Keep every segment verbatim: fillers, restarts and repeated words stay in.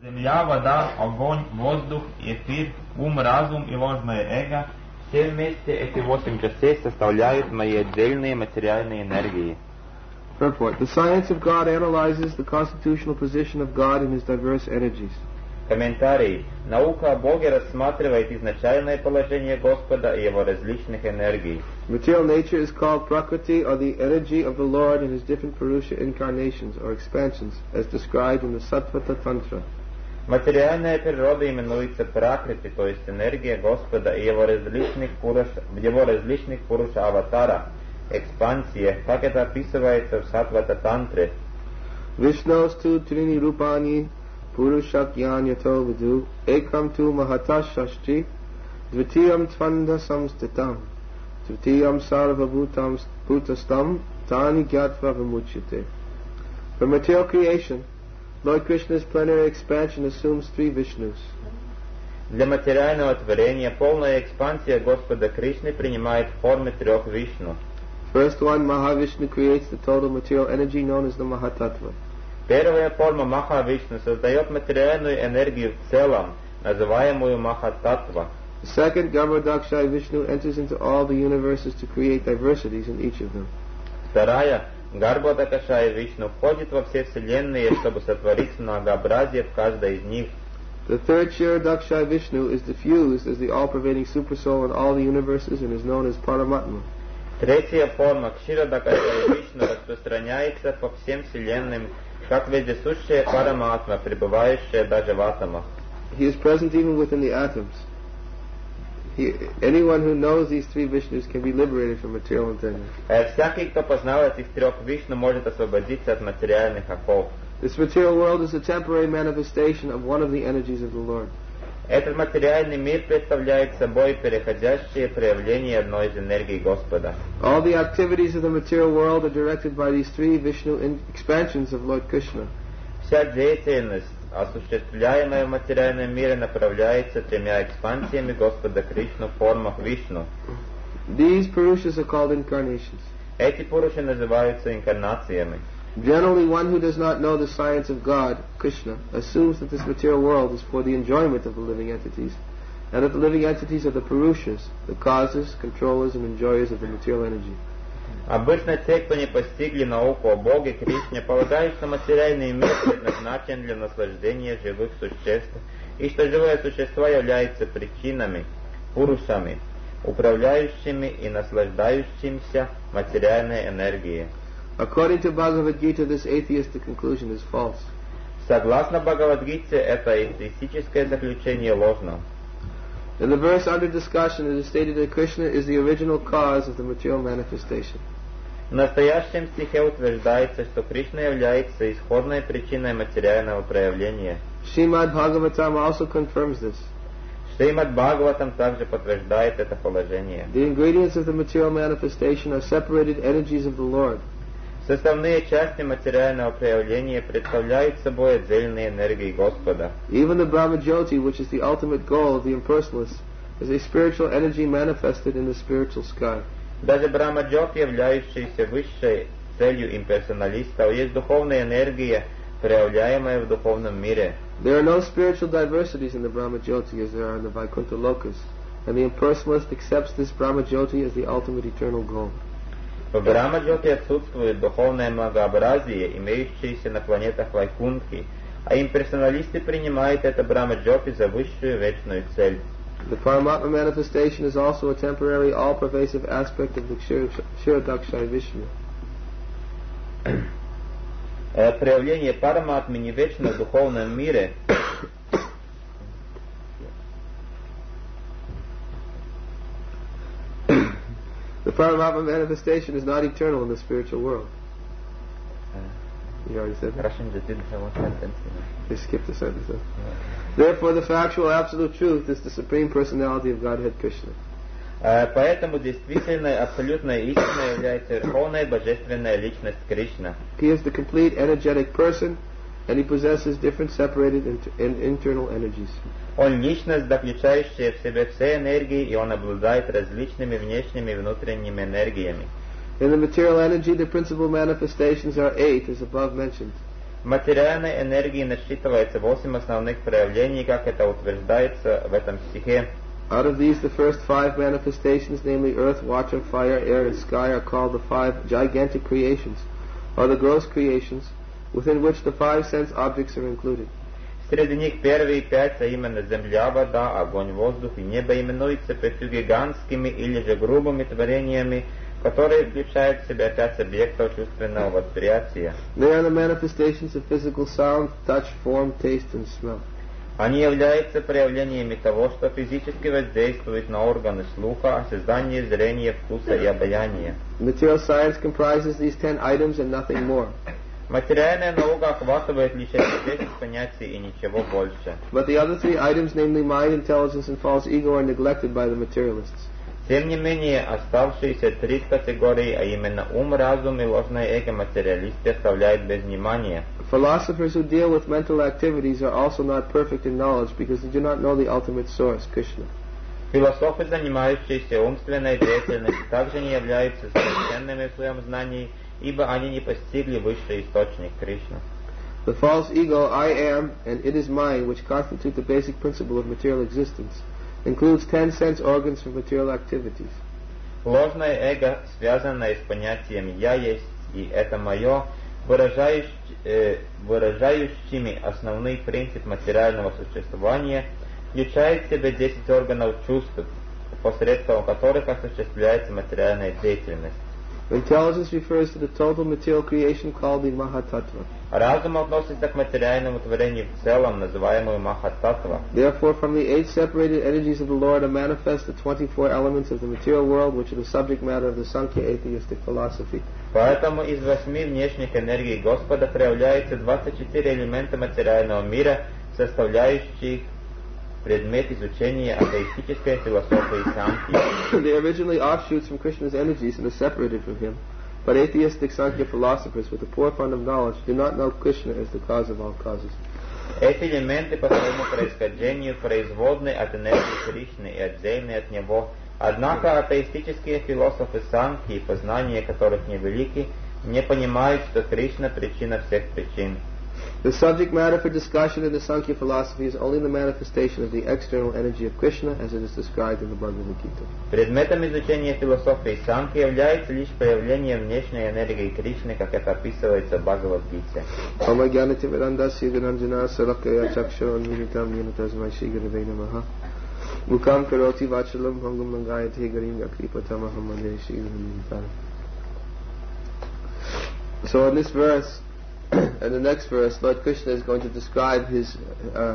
Земля, вода, огонь, воздух, эфир, ум, разум и ложное эго – все вместе эти восемь частей составляют мои отдельные материальные энергии. Purport. The science of God analyzes the constitutional position of God in his diverse energies. Комментарий. Наука о Боге рассматривает изначальное положение Господа и его различных энергий. Material nature is called Prakriti, or the energy of the Lord in his different Purusha incarnations or expansions, as described in the Sattvata Tantra. Материальная природа именуется Пракрити, то есть энергия Господа и его различных пуруш, в его различных пуруша аватара, экспансиях, как это описывается в Саттвата Тантре. Vishnostu trini rupani purushakyan yato vidu ekam tu mahata shashti dvitiyam tvanda samstitam dvitiyam sarvabhutam bhutastam tani gyatva vimuchyate. For material creation, Lord Krishna's plenary expansion assumes three Vishnus. Для материального творения полная экспансия Господа Кришны принимает формы трех Вишну. First one, Mahavishnu, creates the total material energy known as the Mahatattva. Первая форма Махавишну создает материальную энергию в целом, называемую Махататтва. The second, Garbhodakshai Vishnu, enters into all the universes to create diversities in each of them. Вторая, Гарбhodakashaya Вишну, входит во все вселенные, чтобы сотворить многообразие в каждой из них. The third, Kshirodakshai Vishnu, is diffused as the all-pervading supersoul in all the universes and is known as Paramatma. Третья форма Кширодакашая Вишну распространяется по всем вселенным, как вездесущая Параматма, пребывающая даже в атомах. He is present even within the atoms. He, anyone who knows these three Vishnus can be liberated from material entanglement. Всякий, кто познал этих трех Вишну, может освободиться от материальных оков. This material world is a temporary manifestation of one of the energies of the Lord. Этот материальный мир представляет собой переходящее проявление одной из энергий Господа. All the activities of the material world are directed by these three Vishnu in expansions of Lord Krishna. Вся деятельность, осуществляемая в материальном мире, направляется тремя экспансиями Господа Кришну в формах Вишну. These Purushas are called incarnations. Эти пуруши называются инкарнациями. Generally, one who does not know the science of God, Krishna, assumes that this material world is for the enjoyment of the living entities, and that the living entities are the Purushas, the causes, controllers, and enjoyers of the material energy. Обычно те, кто не постигли науку о Боге Кришне, полагают, что материальный мир предназначен для наслаждения живых существ, и что живые существа являются причинами, пурушами, управляющими и наслаждающимися материальной энергией. According to Bhagavad Gita, this atheistic conclusion is false. Согласно Бхагавад-гите, это атеистическое заключение ложно. In the verse under discussion, it is stated that Krishna is the original cause of the material manifestation. В настоящем стихе утверждается, что Кришна является исходной причиной материального проявления. Srimad Bhagavatam also confirms this. Шримад Бхагаватам также подтверждает это положение. The ingredients of the material manifestation are separated energies of the Lord. Составные части материального проявления представляют собой отдельные энергии Господа. Even the Brahmajyoti, which is the ultimate goal of the impersonalists, is a spiritual energy manifested in the spiritual sky. Даже Брахма-джьоти, являющаяся высшей целью имперсоналистов, есть духовная энергия, проявляемая в духовном мире. There are no spiritual diversities in the Brahmajyoti as there are in the Vaikuntha Lokas, and the impersonalist accepts this Brahmajyoti as the ultimate eternal goal. В Брахма-джьоти отсутствует духовное многообразие, имеющееся на планетах Вайкунтхи, а имперсоналисты принимают это Брахма-джьоти за высшую вечную цель. The Paramatma manifestation is also a temporary, all-pervasive aspect of the Kshirodakshai Vishnu. Проявление Параматмы не вечно в духовном мире. The Paramatma manifestation is not eternal in the spiritual world. You already said that? Russian just didn't have one sentence. They skipped the sentence. Huh? Therefore, the factual absolute truth is the Supreme Personality of Godhead Krishna. Поэтому действительной абсолютной истиной является Верховная Божественная Личность Кришна. He is the complete energetic person, and he possesses different separated inter- and internal energies. Он личность, заключающая в себе все энергии, и он обладает различными внешними и внутренними энергиями. In the material energy, the principal manifestations are eight, as above mentioned. В материальной энергии насчитывается восемь основных проявлений, как это утверждается в этом стихе. Out of these, the first five manifestations, namely earth, water, fire, air, and sky, are called the five gigantic creations, or the gross creations, within which the five sense objects are included. Среди них первые пять, а именно земля, вода, огонь, воздух и небо, именуются пятью гигантскими или же грубыми творениями, которые включают в себя пять объектов чувственного восприятия. They are the manifestations of physical sound, touch, form, taste, and smell. Они являются проявлениями того, что физически воздействует на органы слуха, осязания, зрения, вкуса и обоняния. Material science comprises these ten items and nothing more. Материальная наука охватывает лишь эти десять понятий и ничего больше. But the other three items, namely mind, intelligence, and false ego, are neglected by the materialists. Тем не менее, оставшиеся три категории, а именно ум, разум и ложное эго, материалисты оставляют без внимания. Philosophers who deal with mental activities are also not perfect in knowledge because they do not know the ultimate source, Krishna. Философы, занимающиеся умственной деятельностью, также не являются совершенными в своем знании, ибо они не постигли высший источник Кришны. The false ego, I am, and it is mine, which constitute the basic principle of material existence, includes ten sense organs for material activities. Ложное эго, связанное с понятием «я есть» и «это мое», выражающ, э, выражающими основной принцип материального существования, включает в себя десять органов чувств, посредством которых осуществляется материальная деятельность. Intelligence refers to the total material creation called the Mahatattva. Разум относится к материальному творению в целом, называемому Махататтва. Therefore, from the eight separated energies of the Lord are manifest the twenty-four elements of the material world, which are the subject matter of the Sankhya atheistic philosophy. Поэтому из восьми внешних энергий Господа проявляется двадцать четыре элемента материального мира, составляющих предмет изучения атеистической философии Санхи. They are originally offshoots from Krishna's energies and are separated from him. But atheistic Sankhya philosophers with a poor fund of knowledge do not know Krishna as the cause of all causes. Эти элементы по своему происхождению производны от энергии Кришны и отдельны от него. Однако атеистические философы Санхи, познания которых невелики, не понимают, что Кришна причина всех причин. The subject matter for discussion in the Sankhya philosophy is only the manifestation of the external energy of Krishna as it is described in the Bhagavad Gita. Предметом изучения философии Санхи является лишь проявление внешней энергии Кришны, как это описывается в Бхагавад-гите. Om Jnanati Vedandasya Gananjana Salakaya Chaksharon Vinitam Yanatasmai Shri Gurave Namaha Mukam Karoti Vachalam Bhangam Langayate Garim Yakripatama Mande Shri Gurave. So in this verse, and the next verse, Lord Krishna is going to describe his uh,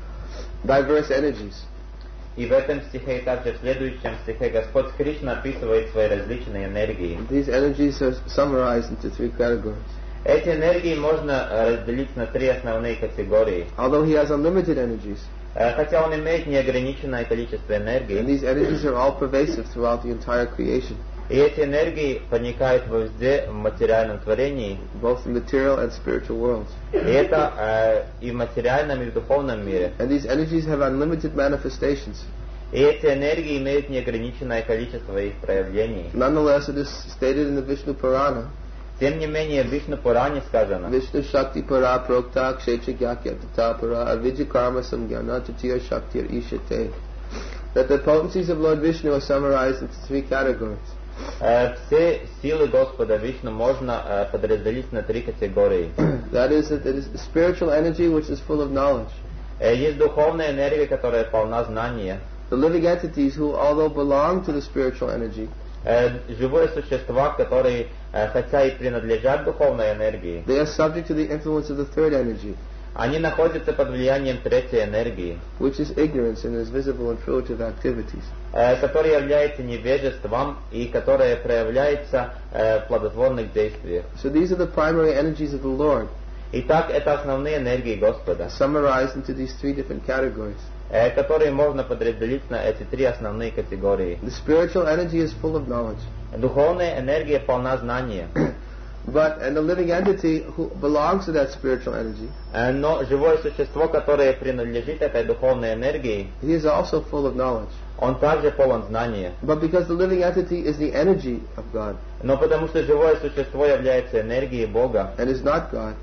diverse energies. И в этом стихе, и также в следующем стихе, Господь Кришна описывает свои различные энергии. These energies are summarized into three categories. Эти энергии можно разделить на три основные категории. Although he has unlimited energies, Хотя он имеет неограниченное количество энергии, and these energies are all pervasive throughout the entire creation, и эти энергии проникают везде в материальном творении, both in material and spiritual worlds. И это э, и в материальном, и в духовном мире. And these energies have unlimited manifestations. И эти энергии имеют неограниченное количество их проявлений. Nonetheless, it is stated in the Vishnu Purana, Тем не менее, в Вишну Пуране сказано, Vishnu Shakti Para Prokta Kshetra Gyakya Tata Para Avijja Karma Samgyana Tatiya Shaktir Ishate, that the potencies of Lord Vishnu are summarized into three categories. э, все силы Господа Вишну можно э, подразделить на три категории. That is, that it is the spiritual energy which is full of knowledge. Э, есть духовная энергия, которая полна знания. The living entities who, although belong to the spiritual energy, Э, живые существа, которые, э, хотя и принадлежат духовной энергии, they are subject to the influence of the third energy, они находятся под влиянием третьей энергии, which is ignorance and is visible in fruitive activities. э, которая является невежеством и которая проявляется э, в плодотворных действиях. So these are the primary energies of the Lord, Итак, это основные энергии Господа, summarized into these three different categories. э, которые можно подразделить на эти три основные категории. The spiritual energy is full of knowledge, Духовная энергия полна знания, but and the living entity who belongs to that spiritual energy, э, но живое существо, которое принадлежит этой духовной энергии, he is also full of knowledge. он также полон знания. But because the living entity is the energy of God Но потому что живое существо является энергией Бога and is not God,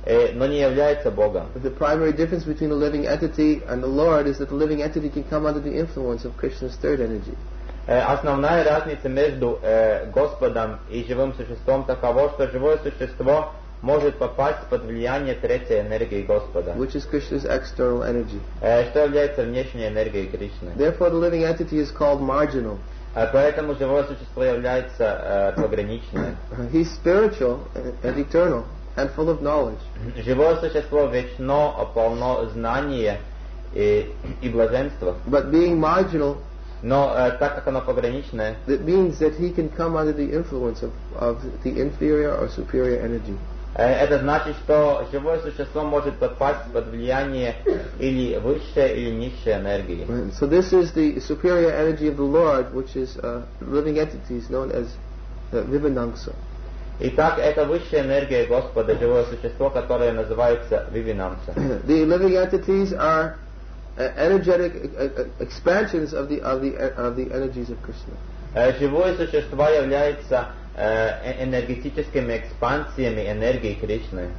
э, но не является Богом. The primary difference between the living entity and the Lord is that the living entity can come under the influence of Krishna's third energy. Э, основная разница между э, Господом и живым существом такова, что живое существо может попасть под влияние третьей энергии Господа, which is Krishna's external energy. э, что является внешней энергией Кришны. Therefore, the living entity is called marginal. Э, поэтому живое существо является э, пограничным. He's spiritual and eternal and full of knowledge. Живое существо вечно, полно знания и, и блаженства. But being marginal, Но э, так как оно пограничное, that means that he can come under the influence of, of the inferior or superior energy. э, это значит, что живое существо может попасть под влияние или высшей, или низшей энергии. Right. So this is the superior energy of the Lord, which is uh, living entities known as uh, Vivinamsa. Итак, это высшая энергия Господа, живое существо, которое называется Вивинамса. The living entities are uh, energetic uh, uh, expansions of the of the uh, of the energies of Krishna. Э, живое существо является э, энергетическими экспансиями энергии Кришны.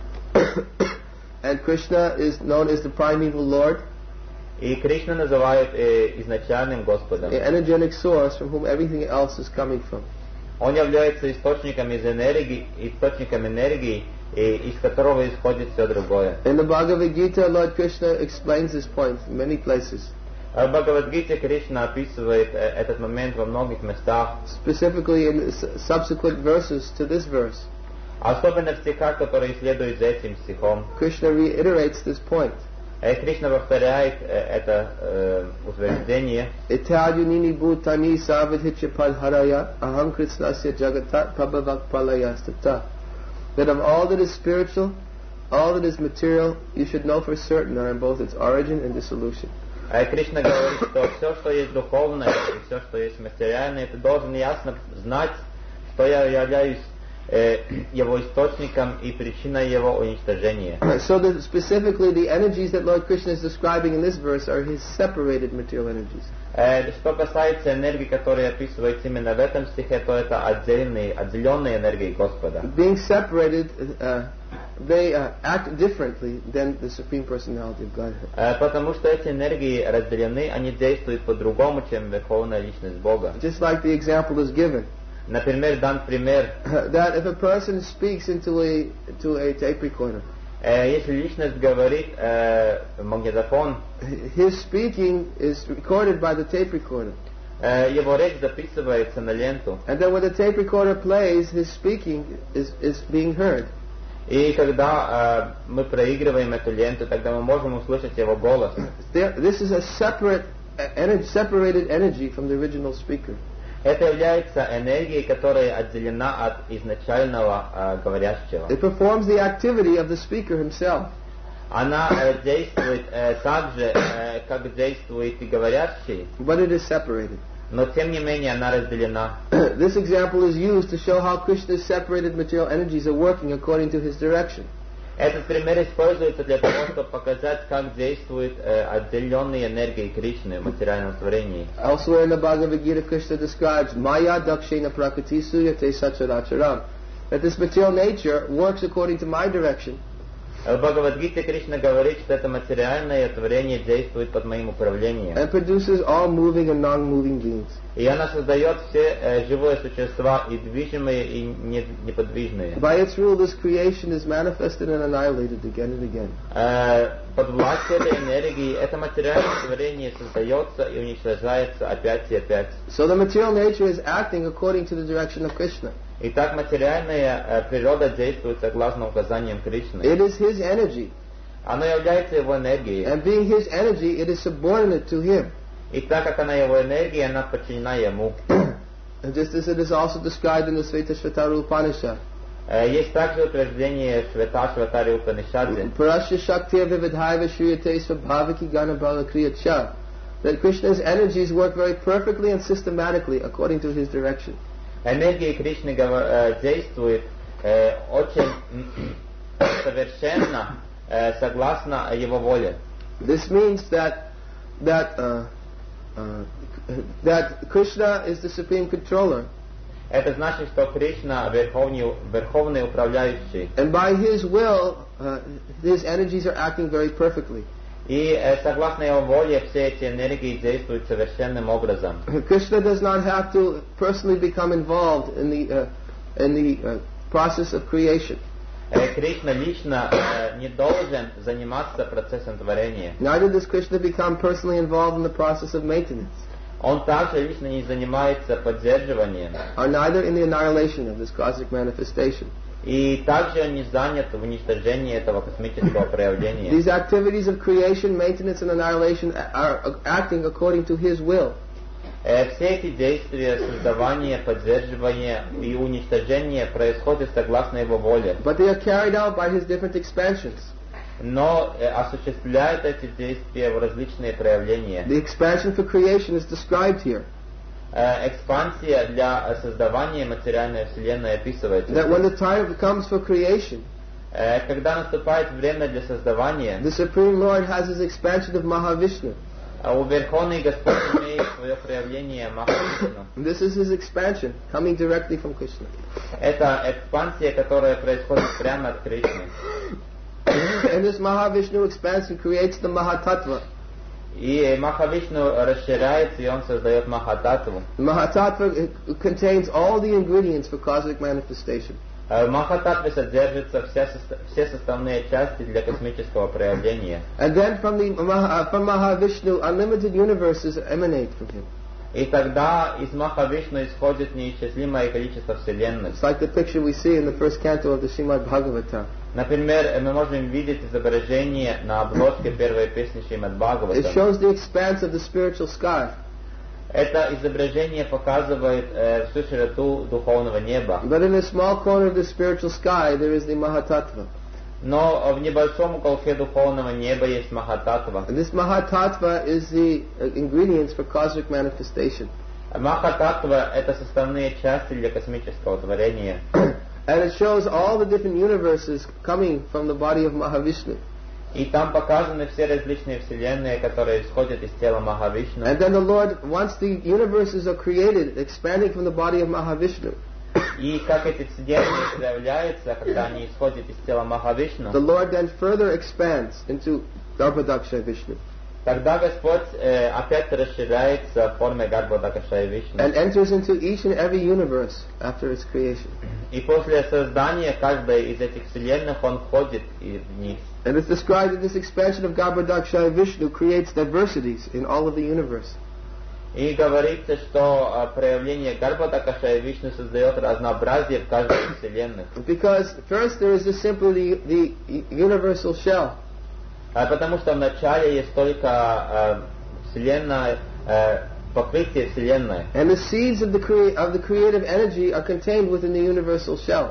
And Krishna is known as the primeval Lord, И Кришну называют э, изначальным Господом. the energetic source from whom everything else is coming from. Он является источником из энергии, источником энергии, и из которого исходит все другое. In the Bhagavad Gita, Lord Krishna explains this point in many places. В Бхагавад-гите Кришна описывает э, этот момент во многих местах, Specifically in s- subsequent verses to this verse, особенно в стихах, которые следуют за этим стихом. Krishna reiterates this point. Э, Кришна повторяет э, это э, утверждение. Itadyunini bhutani savidhitya padharaya aham kritsnasya jagatat prabhavak pralayastata. That of all that is spiritual, all that is material, you should know for certain are in both its origin and dissolution. Э, Кришна говорит, что все, что есть духовное, и все, что есть материальное, ты должен ясно знать, что я являюсь э, его источником и причиной его уничтожения. So that specifically the energies that Lord Krishna is describing in this verse are his separated material energies. Э, Что касается энергии, которые описываются именно в этом стихе, то это отдельные, отделенные энергии Господа. Being separated, uh, they uh, act differently than the Supreme Personality of Godhead. Э, Потому что эти энергии разделены, они действуют по-другому, чем Верховная Личность Бога. Just like the example is given, Например, дан пример, that if a person speaks into a to a tape recorder, э, если личность говорит э, в магнитофон, his speaking is recorded by the tape recorder. э, его речь записывается на ленту. And then when the tape recorder plays, his speaking is, is being heard. И когда э, мы проигрываем эту ленту, тогда мы можем услышать его голос. There, this is a separate, uh, ener- separated energy from the original speaker. Это является энергией, которая отделена от изначального э, говорящего. It performs the activity of the speaker himself. Она э, действует э, так же, э, как действует и говорящий, But it is separated. но тем не менее она разделена. This example is used to show how Krishna's separated material energies are working according to his direction. Этот пример используется для того, чтобы показать, как действуют э, отделенные энергии Кришны в материальном творении. Elsewhere in the Bhagavad Gita, Krishna describes Maya dakshena prakriti suyate sacharacharam. That this material nature works according to my direction. В Бхагавад-гите Кришна говорит, что это материальное творение действует под моим управлением. And produces all moving and non-moving beings. И она создает все э, живые существа, и движимые, и не- неподвижные. By its rule, this creation is manifested and annihilated again and again. Э, под властью этой энергии это материальное творение создается и уничтожается опять и опять. So the material nature is acting according to the direction of Krishna. Итак, материальная э, природа действует согласно указаниям Кришны. It is his energy. Оно является его энергией. And being his energy, it is subordinate to him. И так как она его энергия, она подчинена ему. And just as it is also described in the Svetashvatara Upanishad. Э, Есть также утверждение Шветашватари Упанишаде, Parasya Shaktir Vividhaiva Shriyate Svabhaviki Ganabala Kriyacha. That Krishna's energies work very perfectly and systematically according to his direction. энергия Кришны гова- э, действует э, очень совершенно э, согласно его воле. This means that that uh, uh, that Krishna is the supreme controller. Это значит, что Кришна верховный, верховный управляющий. And by his will, uh, his energies are acting very perfectly. И э, согласно его воле все эти энергии действуют совершенным образом. Krishna does not have to personally become involved in the uh, in the uh, process of creation. Э, Кришна лично э, не должен заниматься процессом творения. Neither does Krishna become personally involved in the process of maintenance. Он также лично не занимается поддерживанием. Or neither in the annihilation of this cosmic manifestation. И также он не занят в уничтожении этого космического проявления. These activities of creation, maintenance, and annihilation are acting according to his will. Э, все эти действия, создавание, поддерживание и уничтожение происходят согласно его воле. But they are carried out by his different expansions. Но э, осуществляют эти действия в различные проявления. The expansion for creation is described here. Э, экспансия для создавания материальной вселенной описывается. That when the time comes for creation, Э, когда наступает время для создавания, the Supreme Lord has his expansion of Mahavishnu. а у Верховный Господь имеет свое проявление Махавишну. This is his expansion, coming directly from Krishna. Это экспансия, которая происходит прямо от Кришны. And this Mahavishnu expansion creates the Mahatattva. И Махавишну расширяется, и он создает Махататтву. The Mahatattva contains all the ingredients for cosmic manifestation. В Махататтве содержатся вся состо- все составные части для космического проявления. And then from the Maha, from Mahavishnu, unlimited universes emanate from him. И тогда из Махавишну исходит неисчислимое количество вселенных. It's like the picture we see in the first canto of the Srimad Bhagavatam. Например, мы можем видеть изображение на обложке первой песни Шримад It Бхагаватам. shows the expanse of the spiritual sky. Это изображение показывает э, всю широту духовного неба. But in a small corner of the spiritual sky, there is the Mahatattva. Но в небольшом уголке духовного неба есть Махататтва. And this Mahatattva is the uh, ingredients for cosmic manifestation. Махататтва — это составные части для космического творения. And it shows all the different universes coming from the body of Mahavishnu. И там показаны все различные вселенные, которые исходят из тела Махавишну. And then the Lord, once the universes are created, expanding from the body of Mahavishnu, И как эти вселенные проявляются, когда они исходят из тела Махавишну, the Lord then further expands into Garbhodaksha Vishnu тогда Господь э, опять расширяется в форме Гарбхадакаша Вишну. and enters into each and every universe after its creation. И после создания каждой из этих вселенных Он входит и в них. And it's described that this expansion of Garbhodaksha Vishnu creates diversities in all of the universe. И говорится, что э, проявление Гарбхадакаша Вишну создает разнообразие в каждой из вселенных. Because first there is just simply the, the universal shell. А потому что вначале есть только э, вселенная, э, покрытие вселенной. And the seeds of the, crea- of the creative energy are contained within the universal shell.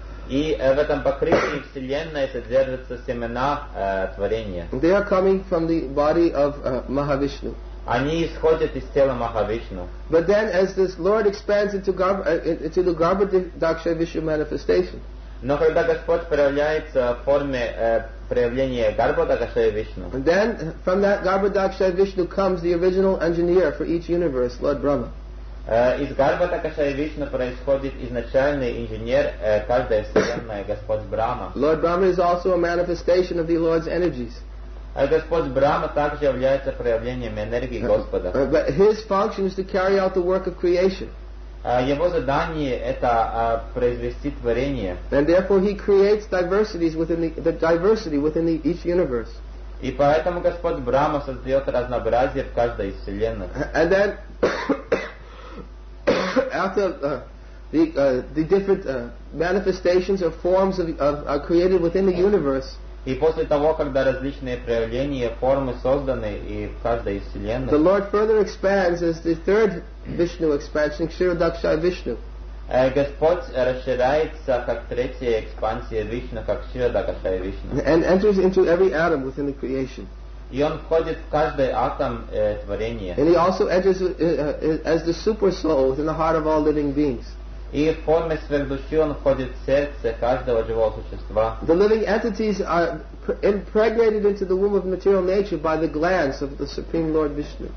И э, в этом покрытии вселенной содержатся семена э, творения. They are coming from the body of uh, Mahavishnu. Они исходят из тела Махавишну. But then as this Lord expands into, Garb- uh, into the Garbhodaksha Vishnu manifestation, Но когда Господь проявляется в форме э, проявления Гарбхадакаша Вишну, and then from that Garbhodaksha Vishnu comes the original engineer for each universe, Lord Brahma. э, из Гарбхадакаша Вишну происходит изначальный инженер э, каждой вселенной, Господь Брахма. Lord Brahma is also a manifestation of the Lord's energies. А Господь Брахма также является проявлением энергии Господа. Uh, but his function is to carry out the work of creation. А его задание это а, произвести творение. And therefore he creates diversities within the, the diversity within the, each universe. И поэтому Господь Брахма создает разнообразие в каждой из вселенных. And then after uh, the, uh, the different uh, manifestations or forms of, of, are created within the universe, И после того, когда различные проявления, формы созданы и в каждой из the вселенных, Lord further expands as the third Vishnu expansion, Kshirodaksha Vishnu. э, Господь расширяется как третья экспансия Вишну, как Кширадакаша Вишну. And enters into every atom within the creation. И он входит в каждый атом э, творения. And he also enters uh, uh, as the super soul within the heart of all living beings. И в форме сверхдуши он входит в сердце каждого живого существа. The living entities are pr- impregnated into the womb of material nature by the glance of the Supreme Lord Vishnu.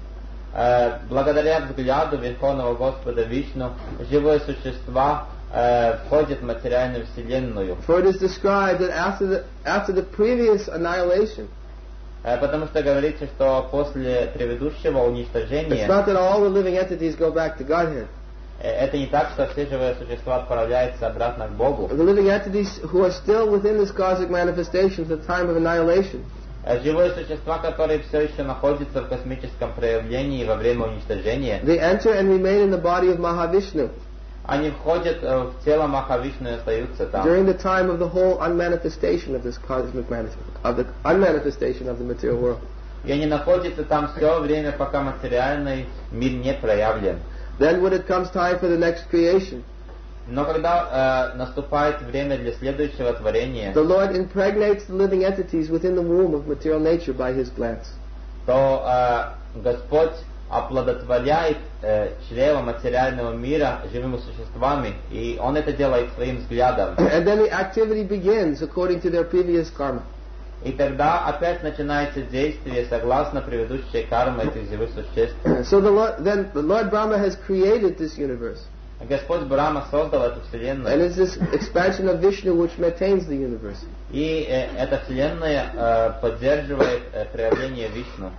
э, благодаря взгляду Верховного Господа Вишну, живые существа э, входят в материальную вселенную. For it is described that after the, after the previous annihilation, Э, потому что говорится, что после предыдущего it's уничтожения, not that all the living entities go back to Godhead. э, это не так, что все живые существа отправляются обратно к Богу. The living entities who are still within this cosmic manifestation at the time of annihilation, Э, живые существа, которые все еще находятся в космическом проявлении во время уничтожения, they enter and remain in the body of Mahavishnu они входят э, в тело Махавишну и остаются там. during the time of the whole unmanifestation of this cosmic manifestation, of the unmanifestation of the material world. И они находятся там все время, пока материальный мир не проявлен. Then when it comes time for the next creation, Но когда э, наступает время для следующего творения, the Lord impregnates the living entities within the womb of material nature by His glance. то э, Господь оплодотворяет э, чрево материального мира живыми существами, и Он это делает своим взглядом. And then the activity begins according to their previous karma. И тогда опять начинается действие согласно предыдущей карме этих живых существ. So the Lord, then the Lord Brahma has created this universe. Господь Брахма создал эту And вселенную, it's this expansion of Vishnu which maintains the universe. и э, эта вселенная э, поддерживает э, проявление Вишну.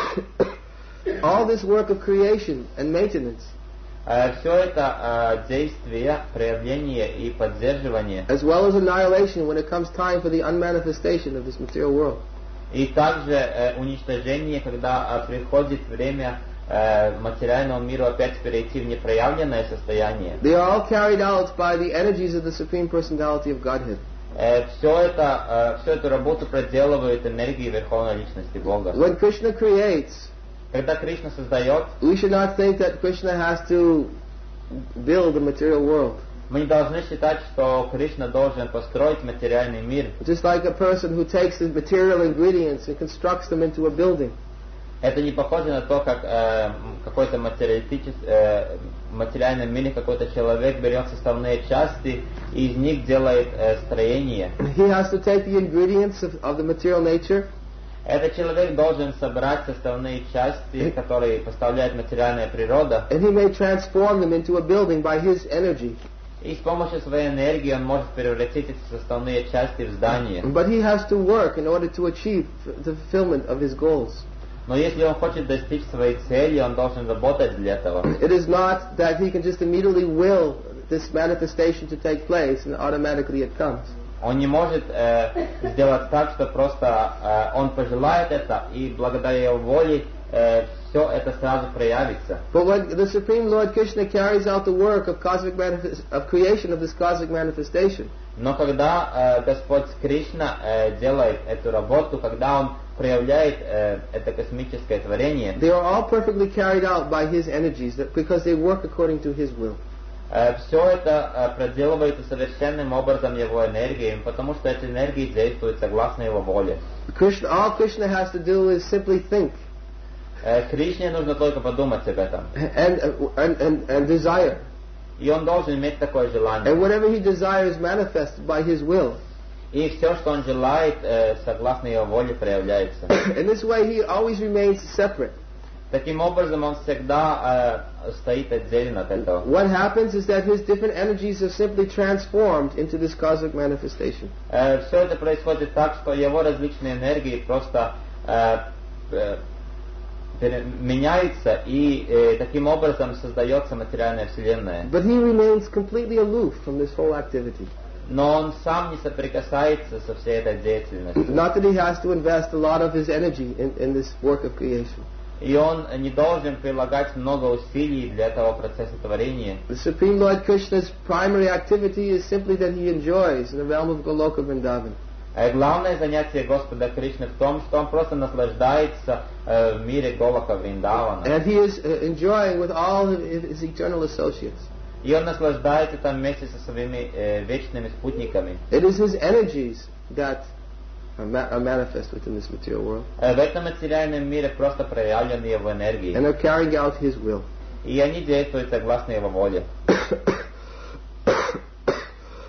All this work of creation and maintenance, Э, все это э, действие, проявление и поддерживание, as well as annihilation when it comes time for the unmanifestation of this material world, и также э, уничтожение, когда э, приходит время э, материальному миру опять перейти в непроявленное состояние. they are all carried out by the energies of the Supreme Personality of Godhead. Э, все это, э, всю эту работу проделывает энергии Верховной Личности Бога. When Krishna creates, Когда Кришна создает, we should not think that Krishna has to build the material world. мы не должны считать, что Кришна должен построить материальный мир. Just like a person who takes the material ingredients and constructs them into a building. Это не похоже на то, как э, какой-то материалистический, э, в материальном мире какой-то человек берет составные части и из них делает э, строение. He has to take the ingredients of, of the material nature Этот человек должен собрать составные части, которые поставляет материальная природа, and he may transform them into a building by his energy. и с помощью своей энергии он может превратить эти составные части в здание. But he has to work in order to achieve the fulfillment of his goals. Но если он хочет достичь своей цели, он должен работать для этого. It is not that he can just immediately will this manifestation to take place and automatically it comes. Он не может э, сделать так, что просто э, он пожелает это, и благодаря его воле э, все это сразу проявится. But when the Supreme Lord Krishna carries out the work of cosmic manifest- of creation of this cosmic manifestation, Но когда э, Господь Кришна э, делает эту работу, когда Он проявляет э, это космическое творение, they are all perfectly carried out by his energies that, because they work according to his will. э, все это э, проделывается совершенным образом Его энергией, потому что эти энергии действуют согласно Его воле. Krishna, all Krishna has to do is simply think Э, Кришне нужно только подумать об этом. and, and, and, and desire. И Он должен иметь такое желание. And whatever he desires manifested by his will. И все, что Он желает, э, согласно Его воле, проявляется. In this way he always remains separate. Таким образом, Он всегда э, стоит отдельно от этого. What happens is that his different energies are simply transformed into this cosmic manifestation. Э, все это происходит так, что Его различные энергии просто э, э, пере- меняются, и э, таким образом создается материальная вселенная. But he remains completely aloof from this whole activity. Но Он сам не соприкасается со всей этой деятельностью. Not that he has to invest a lot of his energy in, in this work of creation. И Он не должен прилагать много усилий для этого процесса творения. The Supreme Lord Krishna's primary activity is simply that he enjoys in the realm of Goloka Vrindavan. А главное занятие Господа Кришны в том, что Он просто наслаждается э, в мире Голока Вриндавана. And he is uh, enjoying with all of his eternal associates. И Он наслаждается там вместе со своими э, вечными спутниками. It is his energies that are, ma- are manifest within this material world Э, в этом материальном мире просто проявлены Его энергии. and are carrying out his will. И они действуют согласно Его воле.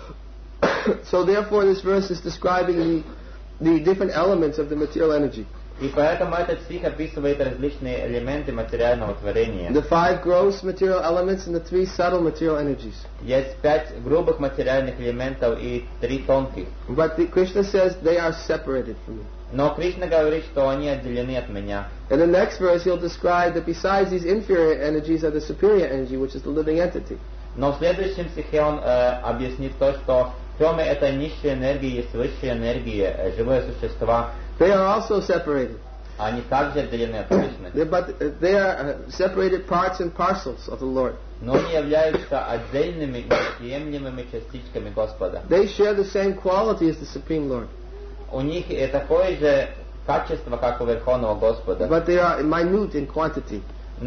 So therefore this verse is describing the, the different elements of the material energy. И поэтому этот стих описывает различные элементы материального творения. The five gross material elements and the three subtle material energies. Есть пять грубых материальных элементов и три тонких. But the, Krishna says they are separated from me. Но Кришна говорит, что они отделены от меня. In the next verse, he'll describe that besides these inferior energies are the superior energy, which is the living entity. Но в следующем стихе он э, объяснит то, что кроме этой низшей энергии есть высшая энергия, э, живые существа. They are also separated. Они также отделены от Кришны. They're, but they are uh, separated parts and parcels of the Lord. Но они являются отдельными, неотъемлемыми частичками Господа. They share the same quality as the Supreme Lord. У них такое же качество, как у Верховного Господа. But they are minute in quantity.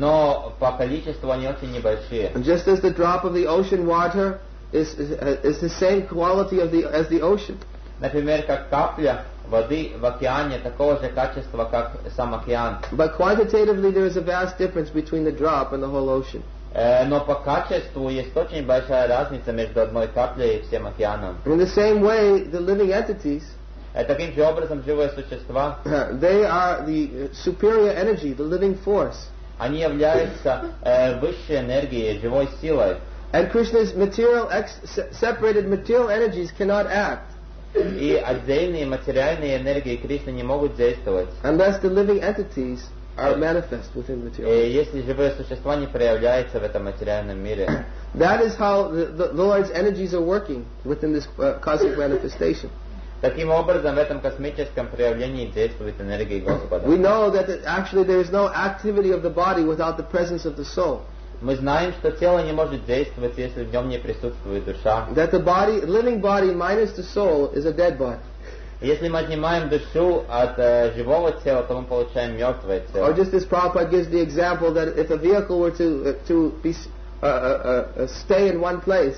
Но по количеству они очень небольшие. And just as the drop of the ocean water is, is, is the same quality of the, as the ocean. Например, как капля воды в океане такого же качества, как сам океан. But quantitatively there is a vast difference between the drop and the whole ocean. Э, но по качеству есть очень большая разница между одной каплей и всем океаном. In the same way, the living entities, Э, таким же образом живые существа, they are the superior energy, the living force. они являются э, высшей энергией, живой силой. And Krishna's material, ex- separated material energies cannot act. И отдельные материальные энергии Кришны не могут действовать, unless the living entities are manifest within material. э, если живые существа не проявляются в этом материальном мире. That is how the, the, the Lord's energies are working within this uh, cosmic manifestation. Таким образом, в этом космическом проявлении действует энергия Господа. We know that it, actually there is no activity of the body without the presence of the soul. Мы знаем, что тело не может действовать, если в нем не присутствует душа. That the body, living body minus the soul is a dead body. Если мы отнимаем душу от э, живого тела, то мы получаем мертвое тело. Or just as Prabhupada gives the example that if a vehicle were to uh, to be uh, uh, uh, stay in one place,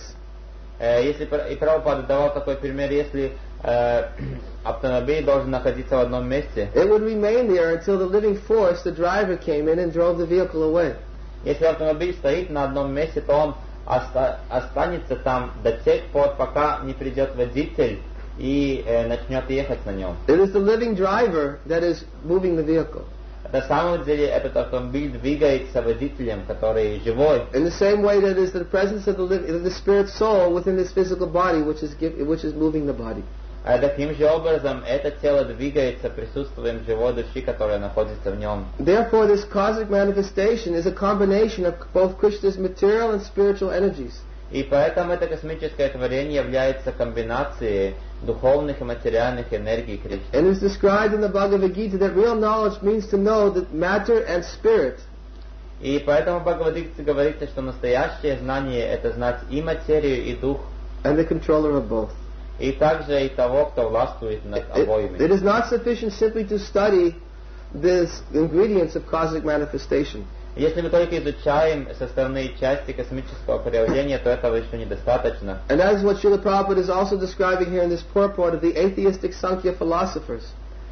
Э, если пр- и Прабхупада давал такой пример, если э, автомобиль должен находиться в одном месте, it would remain there until the living force, the driver, came in and drove the vehicle away. если автомобиль стоит на одном месте, то он оста- останется там до тех пор, пока не придет водитель и э, начнет ехать на нем. It is the living driver that is moving the vehicle. На самом деле этот автомобиль двигается водителем, который живой. In the same way that it is the presence of the, liv- of the spirit soul within this physical body which is give, which is moving the body. А таким же образом это тело двигается присутствием живой души, которая находится в нем. Therefore, this cosmic manifestation is a combination of both Krishna's material and spiritual energies. И поэтому это космическое творение является комбинацией духовных и материальных энергий Кришны. And it's described in the Bhagavad Gita that real knowledge means to know that matter and spirit. И поэтому в Бхагавад-гите говорится, что настоящее знание — это знать и материю, и дух, And the controller of both. и также и того, кто властвует над It, обоими. it is not sufficient simply to study the ingredients of cosmic manifestation. Если мы только изучаем составные части космического проявления, то этого еще недостаточно. And that is what Srila Prabhupada is also describing here in this purport of the atheistic Sankhya philosophers.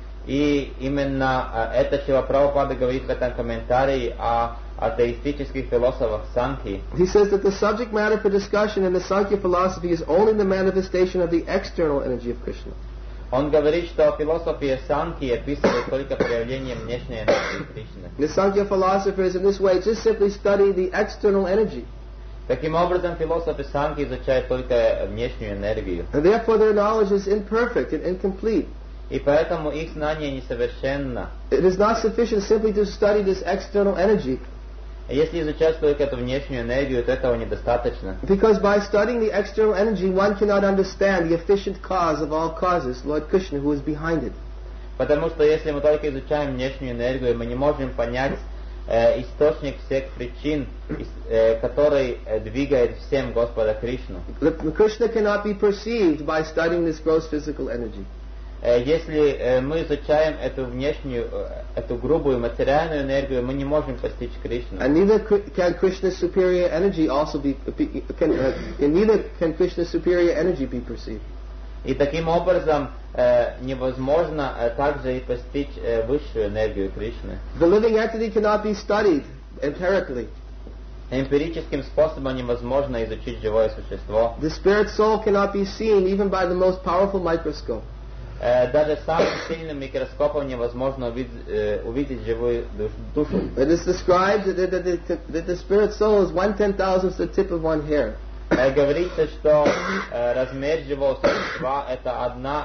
И именно э, это Шрила Прабхупада говорит в этом комментарии о атеистических философах Санхи. He says that the subject matter for discussion in the Sankhya philosophy is only the manifestation of the external energy of Krishna. Он говорит, что философия Санхи описывает только проявление внешней энергии Кришны. The Sankhya philosophers in this way just simply study the external energy. Таким образом, философы Санхи изучают только внешнюю энергию. And therefore their knowledge is imperfect and incomplete. И поэтому их знание несовершенно. It is not sufficient simply to study this external energy. Если изучать только эту внешнюю энергию, то этого недостаточно. Because by studying the external energy, one cannot understand the efficient cause of all causes, Lord Krishna, who is behind it. Потому что если мы только изучаем внешнюю энергию, мы не можем понять э, источник всех причин, ис- э, который э, двигает всем Господа Кришну. The- Krishna cannot be perceived by studying this gross physical energy. Э, если э, мы изучаем эту внешнюю, э, эту грубую материальную энергию, мы не можем постичь Кришну. And neither Kri- can Krishna's superior energy also be, be can, uh, and neither can Krishna's superior energy be perceived. И таким образом э, невозможно э, также и постичь э, высшую энергию Кришны. The living entity cannot be studied empirically. Эмпирическим способом невозможно изучить живое существо. The spirit soul cannot be seen even by the most powerful microscope. Даже самым сильным микроскопом невозможно увидеть, увидеть живую душу. It is described that the, the, that the spirit soul is one ten thousandth the tip of one hair. Говорится, что размер живого существа это одна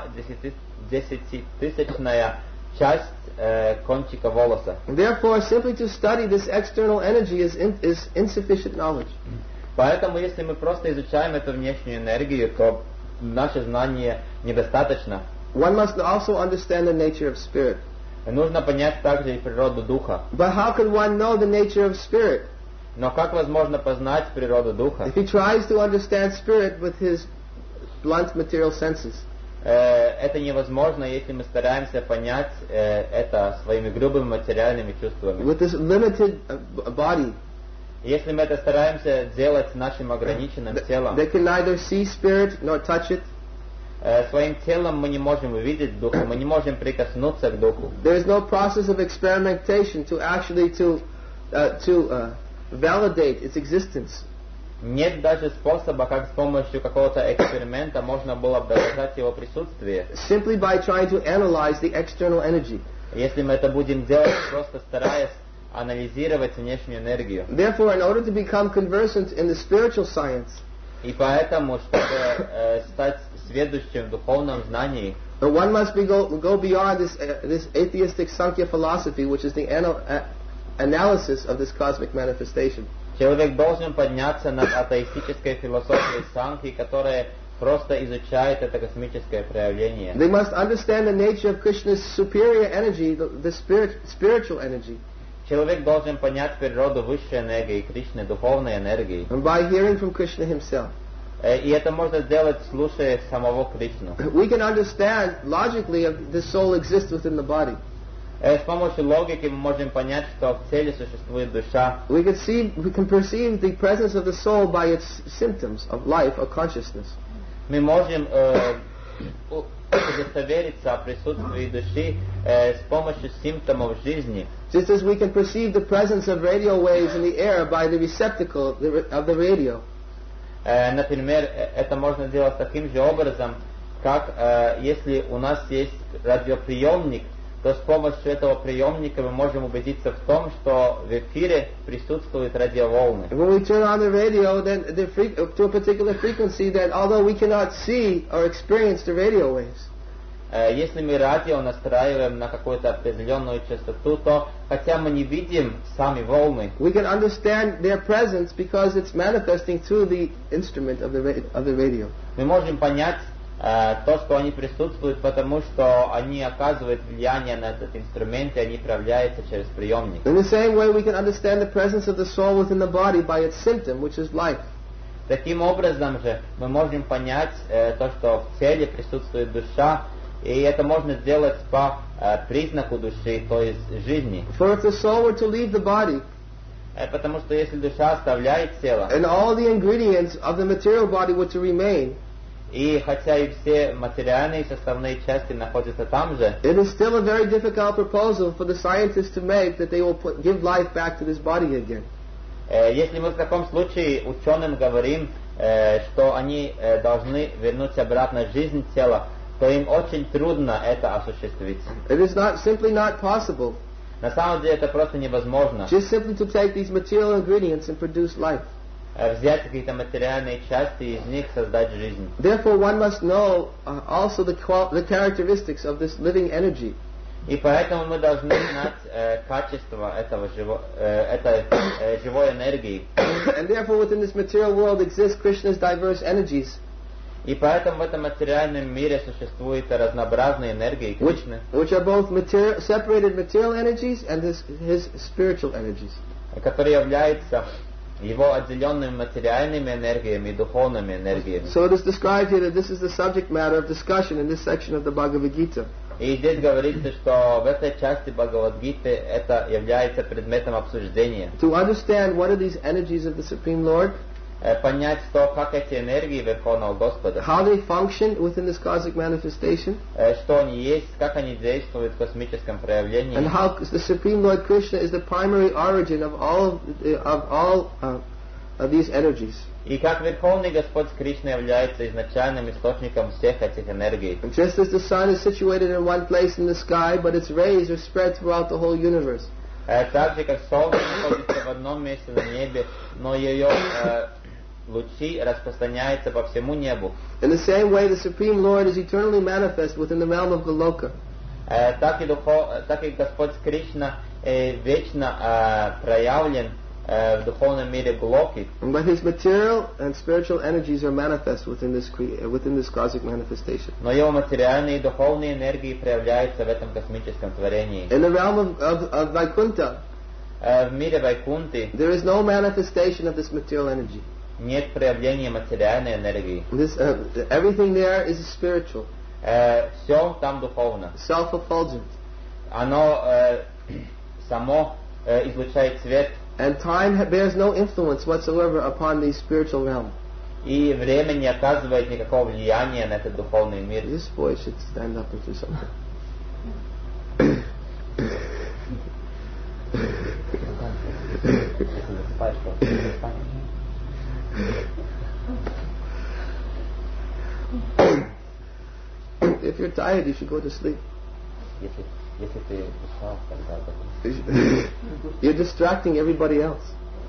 десятитысячная часть кончика волоса. Therefore, simply to study this external energy is in, is insufficient knowledge. Поэтому, если мы просто изучаем эту внешнюю энергию, то наше знание недостаточно. One must also understand the nature of spirit. Нужно понять также и природу духа. But how can one know the nature of spirit? Но как возможно познать природу духа? If he tries to understand spirit with his blunt material senses. Это невозможно, если мы стараемся понять это своими грубыми материальными чувствами. With this limited body. Если мы это стараемся делать нашим ограниченным телом. They can neither see spirit nor touch it. Своим телом мы не можем увидеть духа, мы не можем прикоснуться к духу. There is no process of experimentation to actually to uh, to uh, validate its existence. Нет даже способа, как с помощью какого-то эксперимента можно было бы доказать его присутствие. Simply by trying to analyze the external energy. Если мы это будем делать, просто стараясь анализировать внешнюю энергию. Therefore, in order to become conversant in the spiritual science, и поэтому, чтобы э, стать сведущим в духовном знании, one must be go, go beyond this uh, this atheistic Sankhya philosophy, which is the anal, uh, analysis of this cosmic manifestation. Человек должен подняться над атеистической философией Санхи, которая просто изучает это космическое проявление. They must understand the nature of Krishna's superior energy, the, the spirit, spiritual energy. Человек должен понять природу высшей энергии, Кришны, духовной энергии. And by hearing from Krishna himself. И это можно сделать, слушая самого Кришну. We can understand logically that the soul exists within the body. С помощью логики мы можем понять, что в теле существует душа. We can see, we can perceive the presence of the soul by its symptoms of life or consciousness. Мы можем э, удостовериться о присутствии души э, с помощью симптомов жизни. Just as we can perceive the presence of radio waves in the air by the receptacle of the radio. Э, например, это можно делать таким же образом, как э, если у нас есть радиоприемник, то с помощью этого приемника мы можем убедиться в том, что в эфире присутствуют радиоволны. When we turn on the radio, then the fre- to a particular frequency, that although we cannot see or experience the radio waves, если мы радио настраиваем на какую-то определенную частоту, то хотя мы не видим сами волны, we can understand their presence because it's manifesting through the instrument of the ra- of the radio. Мы можем понять то, что они присутствуют, потому что они оказывают влияние на этот инструмент, и они проявляются через приемник. In the same way, we can understand the presence of the soul within the body by its symptom, which is life. Таким образом же мы можем понять э, то, что в теле присутствует душа, и это можно сделать по э, признаку души, то есть жизни. For if the soul were to leave the body, э, потому что если душа оставляет тело, and all the ingredients of the material body were to remain, и хотя и все материальные составные части находятся там же, it is still a very difficult proposal for the scientists to make that they will put, give life back to this body again. э, если мы в таком случае ученым говорим, э, что они э, должны вернуть обратно жизнь тела, то им очень трудно это осуществить. It is not simply not possible. На самом деле это просто невозможно. Just simply to take these material ingredients and produce life. Взять какие-то материальные части и из них создать жизнь. Therefore, one must know uh, also the, qual- the characteristics of this living energy. И поэтому мы должны знать э, качество этого живо, э, этой э, живой энергии. And therefore, within this material world exist Krishna's diverse energies, И поэтому в этом материальном мире существуют разнообразные энергии Кришны, which are both material, separated material energies and his, his spiritual energies. которые являются его отделенными материальными энергиями и духовными энергиями. So it is described here that this is the subject matter of discussion in this section of the Bhagavad Gita. И здесь говорится, что в этой части Бхагавад-гиты это является предметом обсуждения. To understand what are these energies of the Supreme Lord, понять, что, как эти энергии Верховного Господа, how they function within this cosmic manifestation, что они есть, как они действуют в космическом проявлении, and how the Supreme Lord Krishna is the primary origin of all of all uh, of these energies. И как Верховный Господь Кришна является изначальным источником всех этих энергий. And just as the sun is situated in one place in the sky, but its rays are spread throughout the whole universe. Так же, как Солнце находится в одном месте на небе, но ее э, лучи распространяются по всему небу. In the same way, the Supreme Lord is eternally manifest within the realm of Goloka. Э, так, и духов, так и Господь Кришна э, вечно э, проявлен в духовном мире Голоки. But his material and spiritual energies are manifest within this cre- within this cosmic manifestation. Но его материальные и духовные энергии проявляются в этом космическом творении. In the realm of, of, of Vaikuntha, в мире Вайкунты there is no manifestation of this material energy. Нет проявления материальной энергии. This, uh, everything there is spiritual. Все там духовно. Self-effulgent. Оно само излучает свет. And time bears no influence whatsoever upon the spiritual realm. И время не оказывает никакого влияния на этот духовный мир. This boy should stand up and do something. If you're tired, you should go to sleep. Если ты устал, тогда You're distracting everybody else.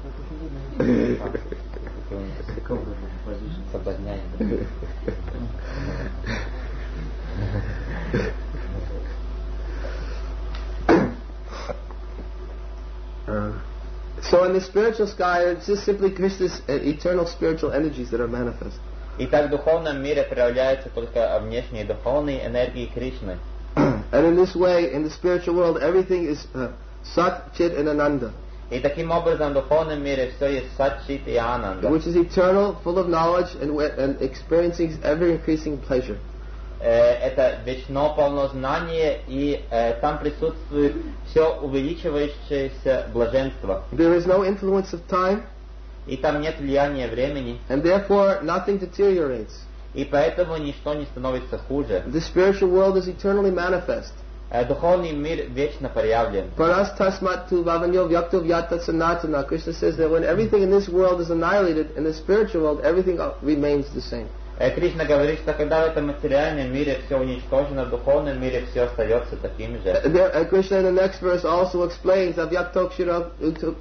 So in the spiritual sky, it's just simply Krishna's uh, eternal spiritual energies that are manifest. И так в духовном мире проявляются только внешние духовные энергии Кришны. And in this way, in the spiritual world, everything is uh, Sat, Chit and Ananda. И таким образом в духовном мире все есть Сат, Чит и Ананда. Which is eternal, full of knowledge, and, and experiencing ever-increasing pleasure. Это вечно полно знания, и там присутствует все увеличивающееся блаженство. There is no influence of time. И там нет влияния времени. And therefore, nothing deteriorates. И поэтому ничто не становится хуже. The spiritual world is eternally manifest. Духовный мир вечно проявлен. Paras tasmat tu vavanyo vyakto vyata sanatana. Krishna says that when everything in this world is annihilated, in the spiritual world, everything remains the same. Кришна говорит, что когда в этом материальном мире все уничтожено, в духовном мире все остается таким же. There, uh, Krishna in the next verse also explains avyaktokshiram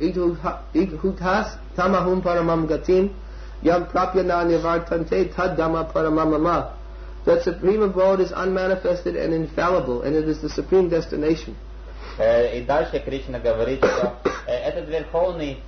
idhutas tamahum paramam gatim yam prapyana nivartante tad dhamma paramamama. That supreme abode is unmanifested and infallible, and it is the supreme destination. И дальше Кришна говорит, что этот верховный,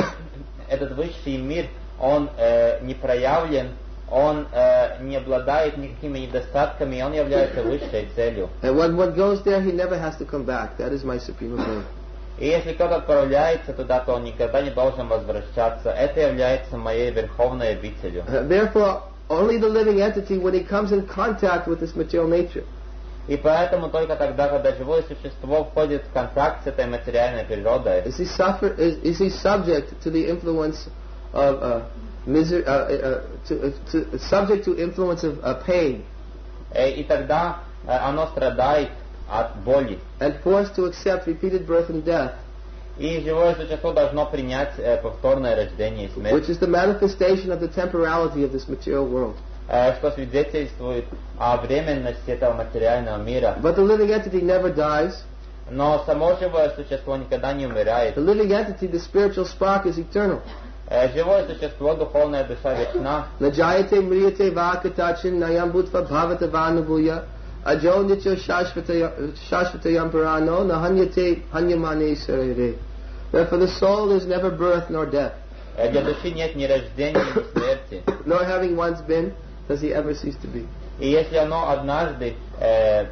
этот высший мир, он не проявлен, он не обладает никакими недостатками, он является высшей целью. And when one goes there, he never has to come back. That is my supreme abode. И если кто-то отправляется туда, то он никогда не должен возвращаться. Это является моей верховной обителью. Therefore, only the living entity, when he comes in contact with this material nature, и поэтому только тогда, когда живое существо входит в контакт с этой материальной природой, is he suffer is, is he subject to the influence of uh, misery, uh, uh, to, uh, to, subject to influence of uh, pain, и тогда оно страдает от боли, and forced to accept repeated birth and death, и живое существо должно принять повторное рождение и смерть, which is the manifestation of the temporality of this material world. Что свидетельствует о временности этого материального мира. But the living entity never dies. Но само живое существо никогда не умирает. The living entity, the spiritual spark, is eternal. Живое существо, духовная душа вечна. Najayate mriyate vakatachin nayam bhutva bhavata vanubhuya ajo nitya shashvatayam parano nahanyate hanyamane sarere. Therefore the soul is never birth nor death. Для души нет ни рождения, ни смерти. Nor having once been, does he ever cease to be. И если оно однажды э,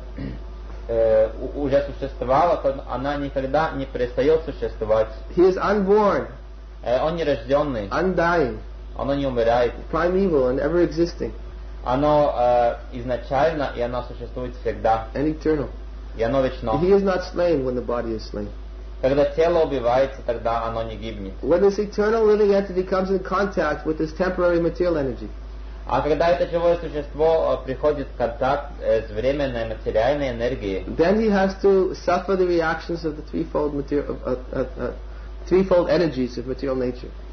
э, уже существовало, то она никогда не перестает существовать. He is unborn, э, он нерожденный, undying, оно не умирает, primeval and ever existing, оно э, изначально, и оно существует всегда, and eternal. И оно вечно. He is not slain when the body is slain. Когда тело убивается, тогда оно не гибнет. When this eternal living entity comes in contact with this temporary material energy, а когда это живое существо приходит в контакт с временной материальной энергией, then he has to suffer the reactions of the threefold material, uh, uh, uh, threefold energies of material nature.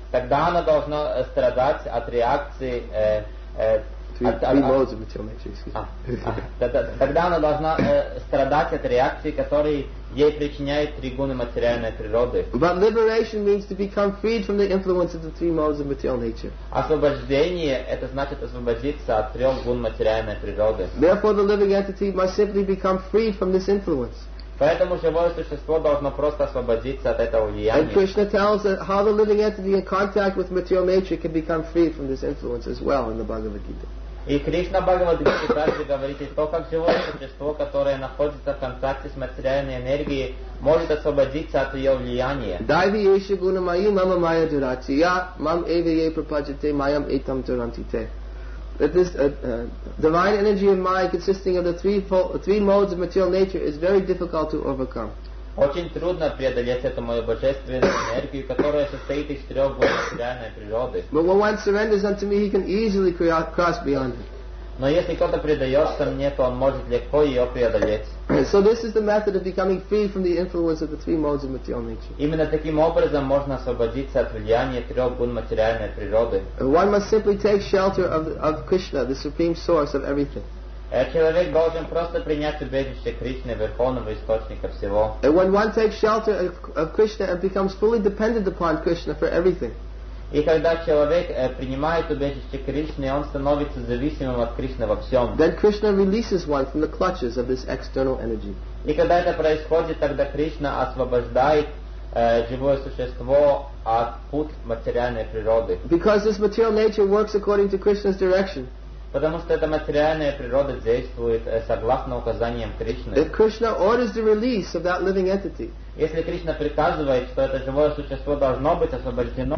тогда оно должно э, страдать от реакции э, э, Three, от, three от, modes of material nature, excuse а, me. а, тогда, тогда оно должно э, страдать от реакции, которые ей причиняют три гуны материальной природы. But liberation means to become freed from the influence of the three modes of material nature. Освобождение — это значит освободиться от трех гун материальной природы. Therefore, the living entity must simply become freed from this influence. Поэтому живое существо должно просто освободиться от этого And влияния. Krishna tells us how the living entity in contact with material nature can become freed from this influence as well in the Bhagavad Gita. И Кришна Бхагавад-гите также говорит и то, как живое существо, которое находится в контакте с материальной энергией, может освободиться от ее влияния. Daivi esha gunamayi mama maya duratiya mam evaye prapajate mayam etam durantite. That this uh, uh, divine energy of Maya consisting of the three, fo- three modes of material nature is very difficult to overcome. Очень трудно преодолеть эту мою божественную энергию, которая состоит из трех гун материальной природы. But when one surrenders unto me, he can easily cre- cross beyond it. Но если кто-то предается мне, то он может легко ее преодолеть. So this is the method of becoming free from the influence of the three modes of material nature. Именно таким образом можно освободиться от влияния трех гун материальной природы. One must simply take shelter of, of Krishna, the supreme source of everything. Человек должен просто принять убежище Кришны, верховного источника всего. And when one takes shelter of, of Krishna and becomes fully dependent upon Krishna for everything, И когда человек э, принимает убежище Кришны, он становится зависимым от Кришны во всем. then Krishna releases one from the clutches of this external energy. И когда это происходит, тогда Кришна освобождает э, живое существо от пут материальной природы. Because this material nature works according to Krishna's direction. Потому что эта материальная природа действует э, согласно указаниям Кришны. If Krishna orders the release of that living entity, Если Кришна приказывает, что это живое существо должно быть освобождено,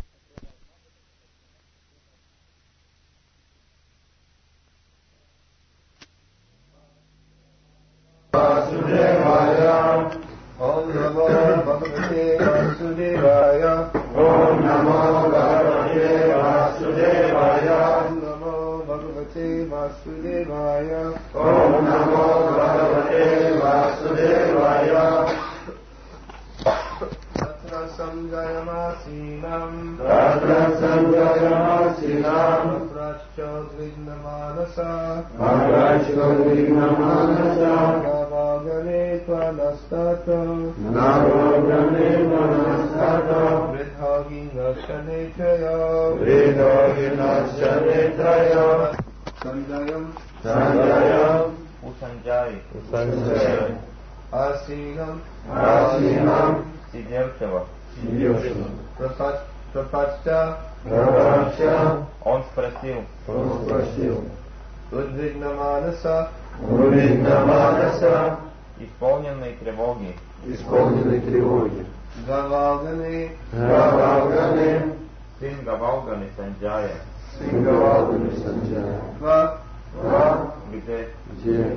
Om Namo Bhagavate Vasudevaya. Om Namo Bhagavate Vasudevaya. Om Namo Bhagavate Vasudevaya. Om Namo Bhagavate Vasudevaya. Tatra Samjayamasinam. Tatra Samjayamasinam. Prachchodvignamanasa. Prachchodvignamanasa. Navagane Tvanastata. Navagane Tvanastata. Vridhaginashanetraya. Vridhaginashanetraya. Sanjayam. Sanjayam. Усанджай, Sanjayam. Asinam. Asinam. сидевшего, Сидевшего. Prapachta. Прабхача. он спросил, Он спросил. Udvignamanasa. Увигнаманаса. исполненный тревоги, Исполненной тревоги. Gavagane. Гаваганы. сын Гавалганы Санджая, Сингаваганы Санджая. Va. Ва. где Где?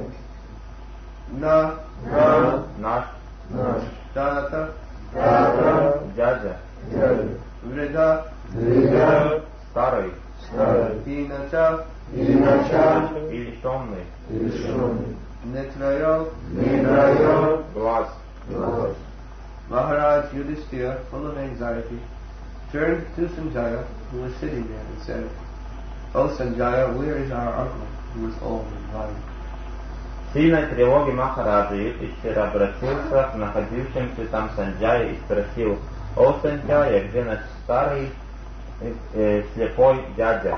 Na. На. наш Наш. Tata. Тата. дядя, Дядя. Vrida. Врида. старый Старый. Hinacha. Инача. и лишенный, Лишенный. Nitrayo. Мидрайо. глаз, Глаз. Maharaj Yudhishthira, full of anxiety, turned to Sanjaya, who was sitting there, and said, O Sanjaya, where is our uncle, who is old and blind? В сильной тревоге Махараджа Юдхиштхира обратился к находившимся там Санджае и спросил: «О Санджая, где наш старый э, э, слепой дядя?»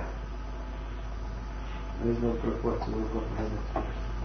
There is no purport, so we'll go to the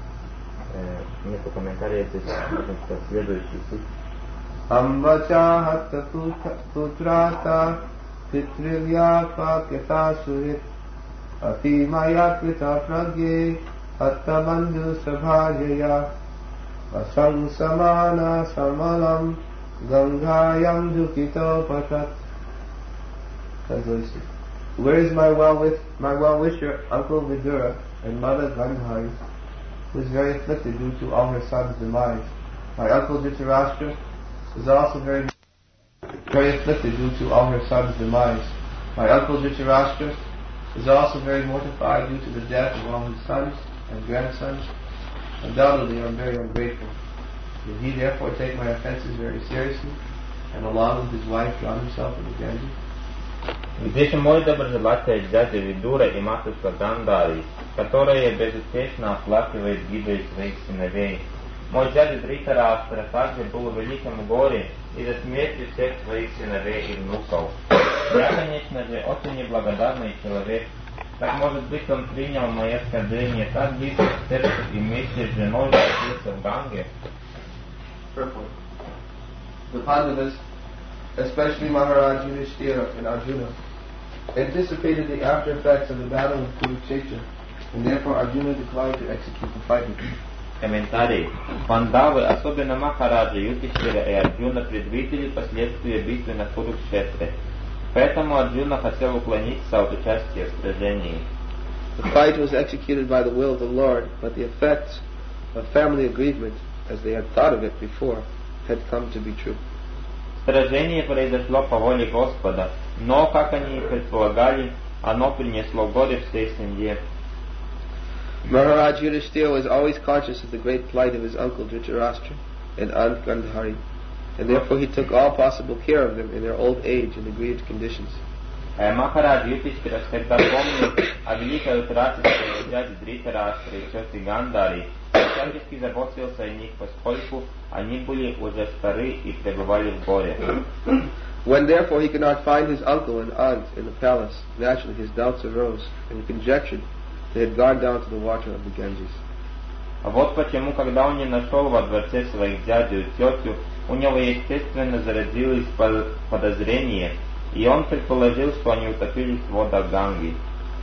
Э, Нету комментариев, здесь можно сказать следующий суть. Ambacha hatta putrata pitrivya pakyata surit ati maya krita pragye hatta bandhu sabhajaya vasang samana samalam gangayam dukito patat. Translation. Where is my well with my well wisher uncle Vidura and mother Gandhari, who is very afflicted due to all her sons' demise? My uncle Dhritarashtra is also very very afflicted due to all her sons' demise. My uncle Dhritarashtra is also very mortified due to the death of all his sons and grandsons. Undoubtedly, I am very ungrateful. Will he therefore take my offences very seriously, and along with his wife drown himself in the Ganges? Где же мой доброжелатель дядя Видура и матушка Гандари, которая безуспешно оплакивает гибель своих сыновей? Мой дядя Дритараштра также был в великом горе из-за смерти всех своих сыновей и внуков. Я, конечно же, очень неблагодарный человек. Так, может быть, он принял мои оскорбления так близко к сердцу и вместе с женой находился в Ганге? The Pandavas, especially Maharaj Yudhishthira and Arjuna, anticipated the after effects of the battle of Kurukshetra, and therefore Arjuna declined to execute the fighting. Комментарий. Пандавы, особенно Махараджа, Юдхиштхира и Арджуна, предвидели последствия битвы на Курукшетре. Поэтому Арджуна хотел уклониться от участия в сражении. The fight was executed by the will of the Lord, but the effects of family aggrievement, as they had thought of it before, had come to be true. Сражение произошло по воле Господа, но, как они и предполагали, оно принесло горе всей семье. Maharaj Yudhishthira was always conscious of the great plight of his uncle Dhritarashtra and Aunt Gandhari, and therefore he took all possible care of them in their old age and aggrieved conditions. Махарадж Юдхиштхира всегда помнил о великой утрате своего дяди Дритараштра и тети Гандари, и всячески заботился о них, поскольку они были уже стары и пребывали в горе. When therefore he could not find his uncle and aunt in the palace, naturally his doubts arose, and he conjectured they had gone down to the water of the Ganges. Вот почему, когда он не нашел во дворце своих дядю и тетю, у него естественно зародилось подозрение, и он предположил, что они утопились в водах Ганги.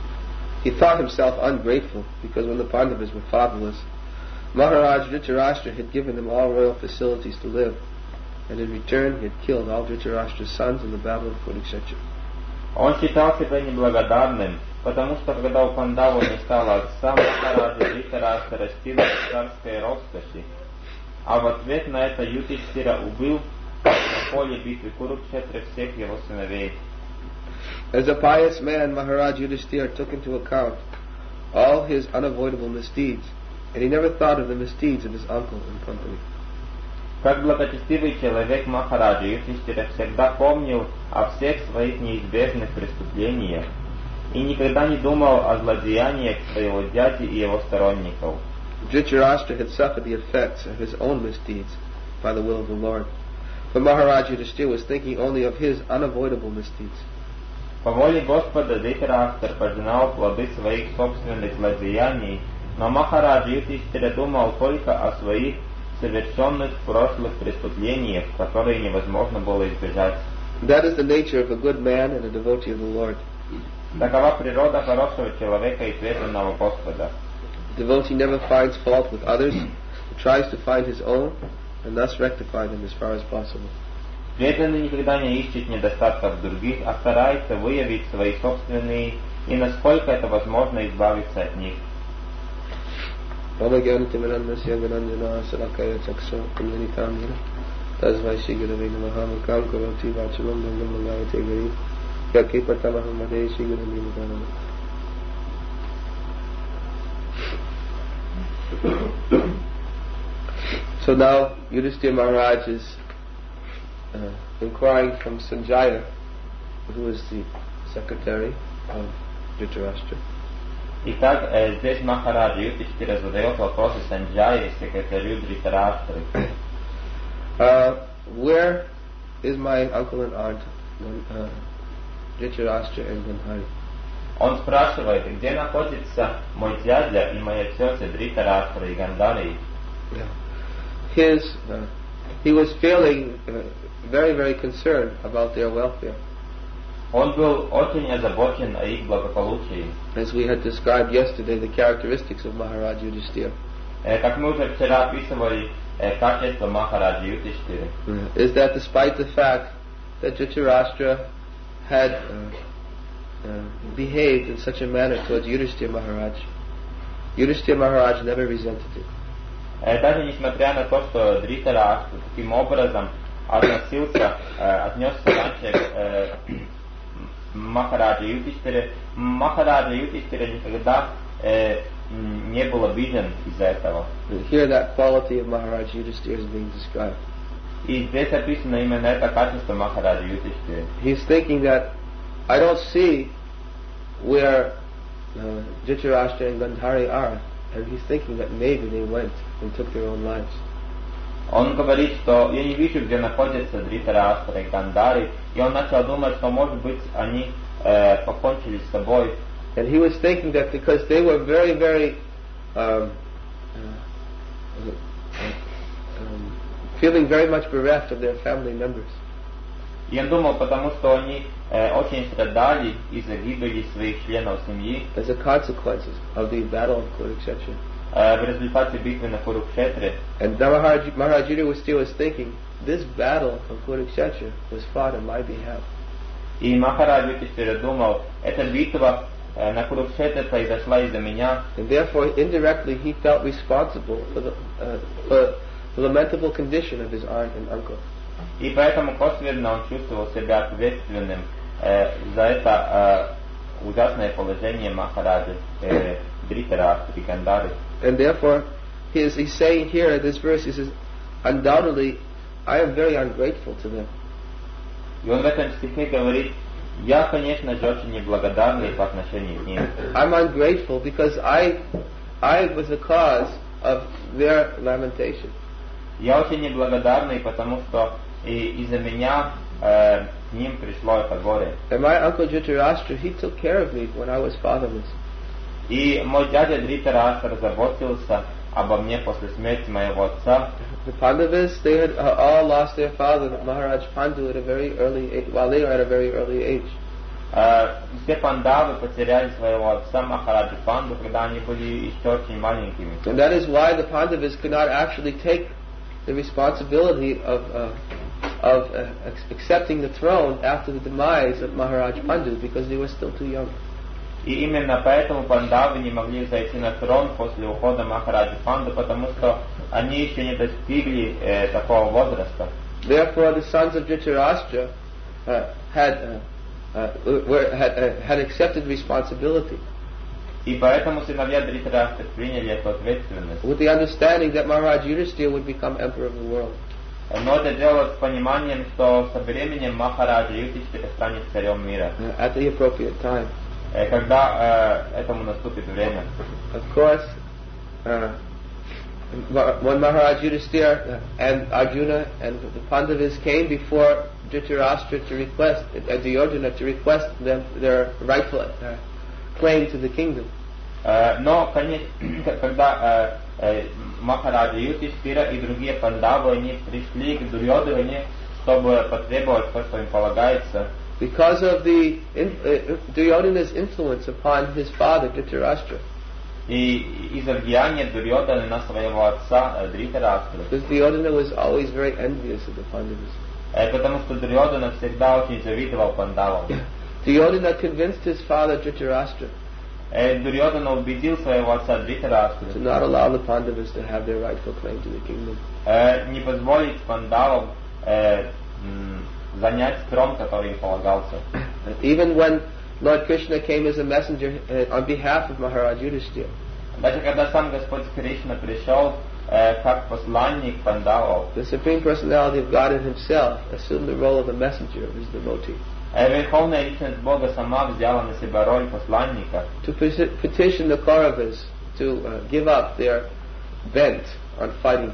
He thought himself ungrateful because when the Pandavas were fatherless, Maharaj Dhritarashtra had given them all royal facilities to live, and in return he had killed all Dhritarashtra's sons in the battle of Kurukshetra. Он считал себя неблагодарным, потому что когда у Пандаву не стало отца, Махараджа Дритараштра растил в царской роскоши, а в ответ на это Юдхиштхира убил на поле битвы Курукшетры всех его сыновей. As a pious man, Maharaj Yudhishthira took into account all his unavoidable misdeeds, and he never thought of the misdeeds of his uncle and company. Как благочестивый человек, Махараджа Юдхиштхира всегда помнил о всех своих неизбежных преступлениях и никогда не думал о злодеяниях своего дяди и его сторонников. Dhritarashtra had suffered the effects of his own misdeeds by the will of the Lord, but Maharaj Yudhishthira was thinking only of his unavoidable misdeeds. По воле Господа Дритараштра пожинал плоды своих собственных злодеяний, но Махараджа Юдхиштхира думал только о своих совершенных в прошлых преступлениях, которые невозможно было избежать. That is the nature of a good man and a devotee of the Lord. Такова природа хорошего человека и преданного Господа. The devotee never finds fault with others, but tries to find his own, and thus rectify them as far as possible. Преданный никогда не ищет недостатков других, а старается выявить свои собственные и, насколько это возможно, избавиться от них. So now Yudhishthira Maharaj is uh, inquiring from Sanjaya, who is the secretary of Dhritarashtra. Итак, здесь Махараджа Юдхиштхира задает вопросы Санджае, секретарю Дритараштры. Uh, where is my uncle and aunt, uh, Dhritarashtra and Gandhari? Он спрашивает, где находится мой дядя и моя тетя Дритараштра и Гандари. Yeah. His, uh, he was feeling uh, very, very concerned about their welfare. Он был очень озабочен о их благополучии. As we had described yesterday, the characteristics of Maharaj Yudhishthira. Как мы уже вчера описывали качества Махараджа Юдхиштхиры. Is that despite the fact that Dhritarashtra had uh, uh, behaved in such a manner towards Yudhishthira Maharaj, Yudhishthira Maharaj never resented it. Даже несмотря на то, что Дритараштра таким образом относился, отнесся раньше к Махараджа Юдхиштхире, Махараджа Юдхиштхира никогда э, не был обиден из-за этого. Here that quality of Maharaj Yudhishthira is being described. И здесь описано именно это качество Махараджа Юдхиштхира. He's thinking that I don't see where uh, Dhritarashtra and Gandhari are, and he's thinking that maybe they went and took their own lives. Он говорит, что я не вижу, где находятся Дритараштра и Гандари, и он начал думать, что, может быть, они э, покончили с собой. And he was thinking that because they were very, very um, uh, um, feeling very much bereft of their family members. И он думал, потому что они э, очень страдали из-за гибели своих членов семьи. As a consequence of the battle of Kurukshetra. В результате битвы на Курукшетре. And Maharaj, Maharaj Yudhishthira was thinking, this battle of Kurukshetra was fought on my behalf. И Махарадж Юдхиштира думал, эта битва на Курукшетре произошла из-за меня. And therefore, indirectly, he felt responsible for the, uh, for the lamentable condition of his aunt and uncle. И поэтому косвенно он чувствовал себя ответственным э, за это э, ужасное положение Махараджи э, Дритараштра и Гандары. And therefore, he is, he's saying here in this verse, he says, undoubtedly, I am very ungrateful to them. И он в этом стихе говорит, я, конечно же, очень неблагодарный по отношению к ним. I'm ungrateful because I, I was the cause of their lamentation. Я очень неблагодарный, потому что и из-за меня э, к ним пришло это горе. And my uncle Dhritarashtra, he took care of me when I was fatherless. И мой дядя Дритараштра заботился обо мне после смерти моего отца. The Pandavas, they had uh, all lost their father, Maharaj Pandu, at a very early age, while they were at a very early age. Uh, все пандавы потеряли своего отца Махараджа Панду, когда они были еще очень маленькими. And that is why the Pandavas could not actually take the responsibility of uh, of uh, accepting the throne after the demise of Maharaj Pandu, because they were still too young. И именно поэтому пандавы не могли зайти на трон после ухода Махараджа Панду, потому что они еще не достигли э, такого возраста. Therefore, the sons of Dhritarashtra uh, had uh, uh, were, had uh, had accepted responsibility. И поэтому сыновья Дритараштра приняли эту ответственность. With the understanding that Maharaj Yudhishthira would become emperor of the world. Но это делалось с пониманием, что со временем Махараджа Юдхиштира станет царем мира. Uh, at the appropriate time. Когда э, этому наступит время. Of course, uh, when Maharaj Yudhishthira and Arjuna and the Pandavas came before Dhritarashtra to request, uh, Duryodhana to request them their rightful uh, claim to the kingdom. Uh, но, конечно, когда uh, uh, Махараджа Юдхиштира и другие пандавы, они пришли к Дурьодхане, чтобы потребовать то, что им полагается. Because of the in, uh, Duryodhana's influence upon his father Dhritarashtra. И из-за влияния Дурьодханы на своего отца Дритараштра. Because Duryodhana was always very envious of the Pandavas. Потому что Дурьодхана всегда очень завидовал пандавам. Duryodhana convinced his father Dhritarashtra Дурьодхана убедил своего отца Дритараштра to not allow the Pandavas to have their rightful claim to the kingdom. Не позволить пандавам занять трон, который им полагался. Even when Lord Krishna came as a messenger uh, on behalf of Maharaj Yudhishthira. Даже когда сам Господь Кришна пришел э, как посланник пандавов, the Supreme Personality of Godhead Himself assumed the role of a messenger of His devotee. Верховная личность Бога сама взяла на себя роль посланника. To petition the Kauravas to uh, give up their bent on fighting.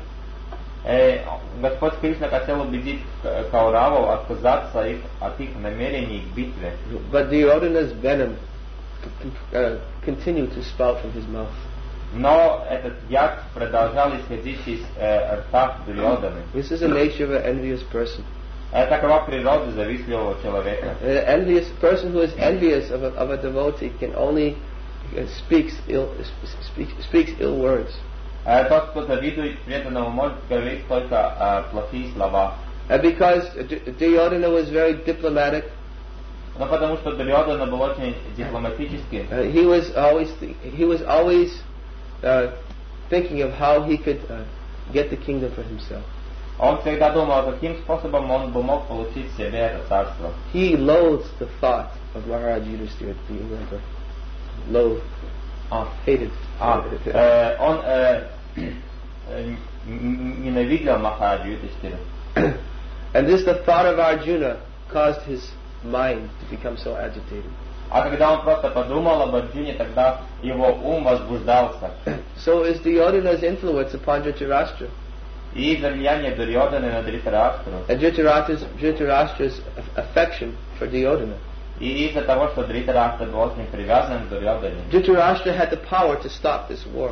Господь Кришна хотел убедить Кауравов отказаться их, от их намерений к битве. But Duryodhana's venom uh, continued to spout from his mouth. Но этот яд продолжал исходить из э, рта Дурьодханы. This is the nature of an envious person. Такова природа завистливого человека. An envious person who is envious of a, of a devotee can only uh, speaks ill speaks, speaks ill words. Тот, кто завидует преданному, может говорить только э, плохие слова. And because Duryodhana was very diplomatic, но потому что Дурьодхана был очень дипломатический. Uh, he was always th- he was always uh, thinking of how he could uh, get the kingdom for himself. Он всегда думал, каким способом он бы мог получить себе это царство. He loathed the thought of Maharaj Yudhishthira being emperor. Loathed. Ah. Hated. Ah. uh, он uh, ненавидел Махараджа Юдхиштира. And this, the thought of Arjuna, caused his mind to become so agitated. А когда он просто подумал об Арджуне, тогда его ум возбуждался. So is Duryodhana's influence upon Dhritarashtra. И из-за влияния Дурьоданы на Дритараштру, And Dhritarashtra's, Dhritarashtra's affection for Duryodhana. и из-за того, что Дритараштра был очень привязан к Дурьодане, Dhritarashtra had the power to stop this war.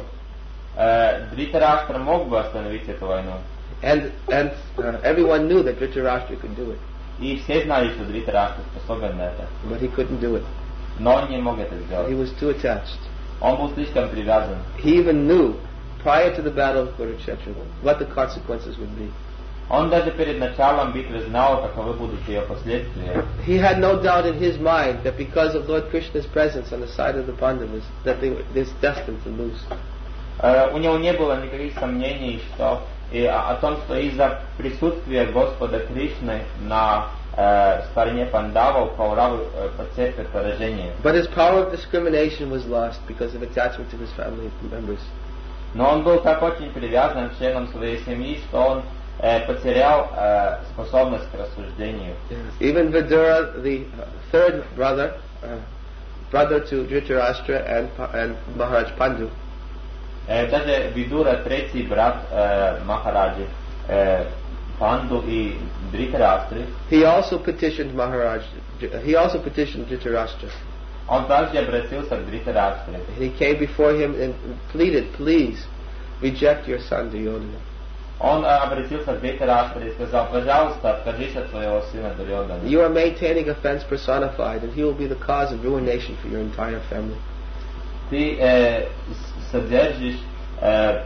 э, Дритараштра мог бы остановить эту войну. And, and uh, everyone knew that Dhritarashtra could do it. И все знали, что Дритараштра способен на это. But he couldn't do it. Но он не мог это He сделать. was too attached. Он был слишком привязан. He even knew, prior to the battle of Kurukshetra, what the consequences would be. Он даже перед началом битвы знал, каковы будут ее последствия. He had no doubt in his mind that because of Lord Krishna's presence on the side of the Pandavas, that they were this destined to lose. Э, у него не было никаких сомнений, что и о, о том, что из-за присутствия Господа Кришны на э, стороне пандавов Кауравы э, потерпят поражение. But his power of discrimination was lost because of attachment to his family members. Но он был так очень привязан к членам своей семьи, что он э, потерял э, способность к рассуждению. Even Vidura, the uh, third brother, uh, brother to Dhritarashtra and, and Maharaj Pandu, Э, даже Видура, третий брат э, Махараджи, э, Панду и Дритараштры, he also petitioned Maharaj, he also petitioned Dhritarashtra. он также обратился к Дритараштре. He came before him and pleaded, please, reject your son Duryodhana. Он э, обратился к Дритараштре и сказал, пожалуйста, откажись от своего сына Дурьодана. You are maintaining offense personified, and he will be the cause of ruination for your entire family. Ты э, содержишь э,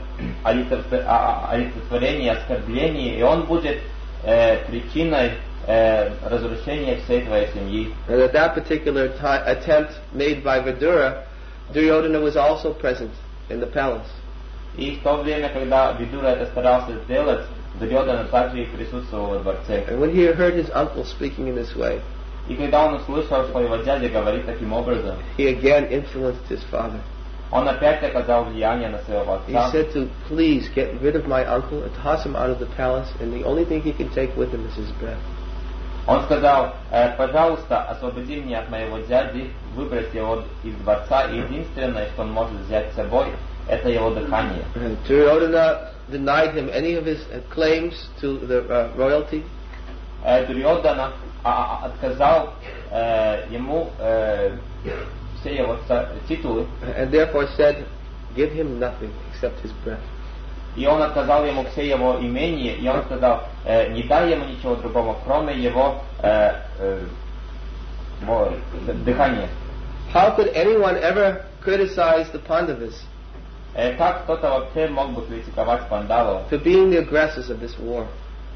олицетворение оскорбления, и он будет э, причиной э, разрушения всей твоей семьи. And at that particular ti- attempt made by Vidura, Duryodhana was also present in the palace. И в то время, когда Видура это старался сделать, Дурьодана также и присутствовал во дворце. And when he heard his uncle speaking in this way, И когда он услышал, что его дядя говорит таким образом, he again influenced his father. он опять оказал влияние на своего He отца. said to please get rid of my uncle and toss him out of the palace, and the only thing he can take with him is his breath. Он сказал, э, пожалуйста, освободи меня от моего дяди, выбрось его из дворца, и единственное, что он может взять с собой, это его дыхание. And Duryodhana denied him any of his uh, claims to the uh, royalty. Э, Дурьодана а, а, отказал э, ему э, все его ца- титулы, And therefore said, give him nothing except his breath. и он отказал ему все его имения, и он сказал, э, не дай ему ничего другого, кроме его э, э, его дыхания. How could anyone ever criticize the Pandavas Э, как кто-то вообще мог бы критиковать пандавов, for being the aggressors of this war?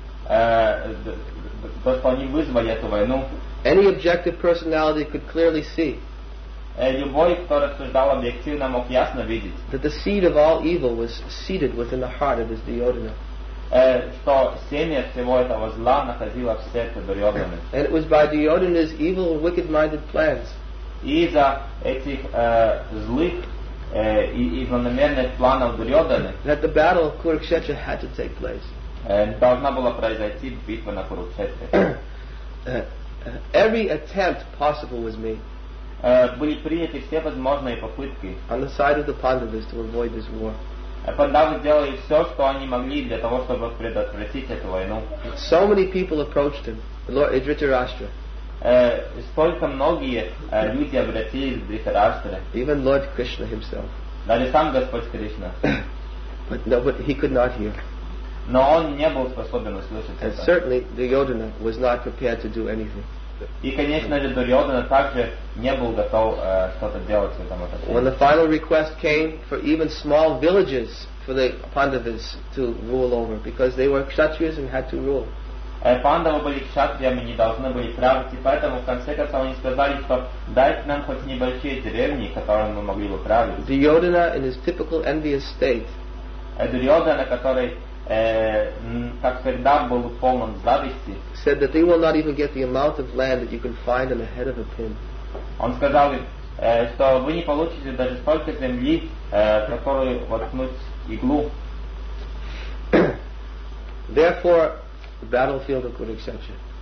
э, д- д- то, что они вызвали эту войну? Any objective personality could clearly see Э, любой, кто рассуждал объективно, мог ясно видеть, that the seed of all evil was seated within the heart of this Duryodhana. э, что семя всего этого зла находилось в сердце Дурьоданы. And it was by Duryodhana's evil and wicked-minded plans И из-за этих э, злых э, и, и злонамеренных планов Дурьоданы that the battle of Kurukshetra had to take place. э, должна была произойти битва на Курукшетре. uh, uh, every attempt possible was made Э, были приняты все возможные попытки. on the side of the Pandavas to avoid this war. Э, Пандавы сделали все, что они могли для того, чтобы предотвратить эту войну. So many people approached him, Lord Dhritarashtra, Э, столько многие э, люди обратились к Дритараштре, even Lord Krishna himself. даже сам Господь Кришна. But no, but he could not hear. Но он не был способен услышать And это. certainly Duryodhana was not prepared to do anything. И, конечно же, Дурьодана также не был готов э, что-то делать в этом When the отношении. final request came for even small villages for the Pandavas to rule over, because they were kshatriyas and had to rule. Э, Пандавы были кшатриями, не должны были править, и поэтому в конце концов они сказали, что дайте нам хоть небольшие деревни, которыми мы могли бы править. Duryodhana, in his typical envious state, Э, Дурьодана, который, э, м, как всегда, был полон зависти, said that they will not even get the amount of land that you can find on the head of a pin. он сказал им, э, что вы не получите даже столько земли, э, которую воткнуть иглу. Therefore, the battlefield of Kurukshetra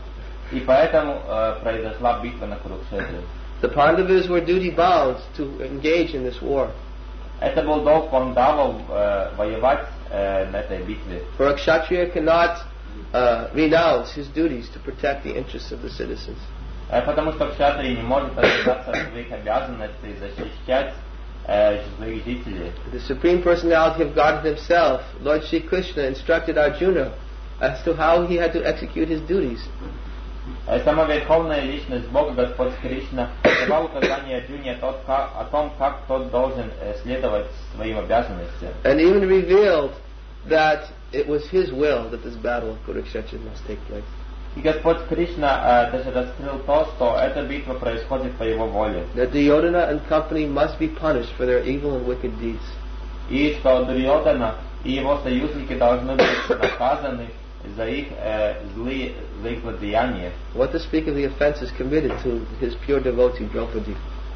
И поэтому э, произошла битва на Курукшетре. The Pandavas were duty bound to engage in this war. Это был долг пандавов э, воевать э, на этой битве. For a Kshatriya cannot uh, renounce his duties to protect the interests of the citizens. Э, потому что кшатрий не может отказаться от своих обязанностей защищать э, своих жителей. The Supreme Personality of God Himself, Lord Shri Krishna, instructed Arjuna as to how he had to execute his duties. Э, сама Верховная Личность Бога, Господь Кришна, давал указания Арджуне о том, как тот должен э, следовать своим обязанностям. And even revealed that it was his will that this battle of Kurukshetra must take place. И Господь Кришна э, даже раскрыл то, что эта битва происходит по Его воле. That Duryodhana and company must be punished for their evil and wicked deeds. И что Дурьодана и его союзники должны быть наказаны за их э, злые, за их злодеяния. What to speak of the offences committed to his pure devotee Draupadi.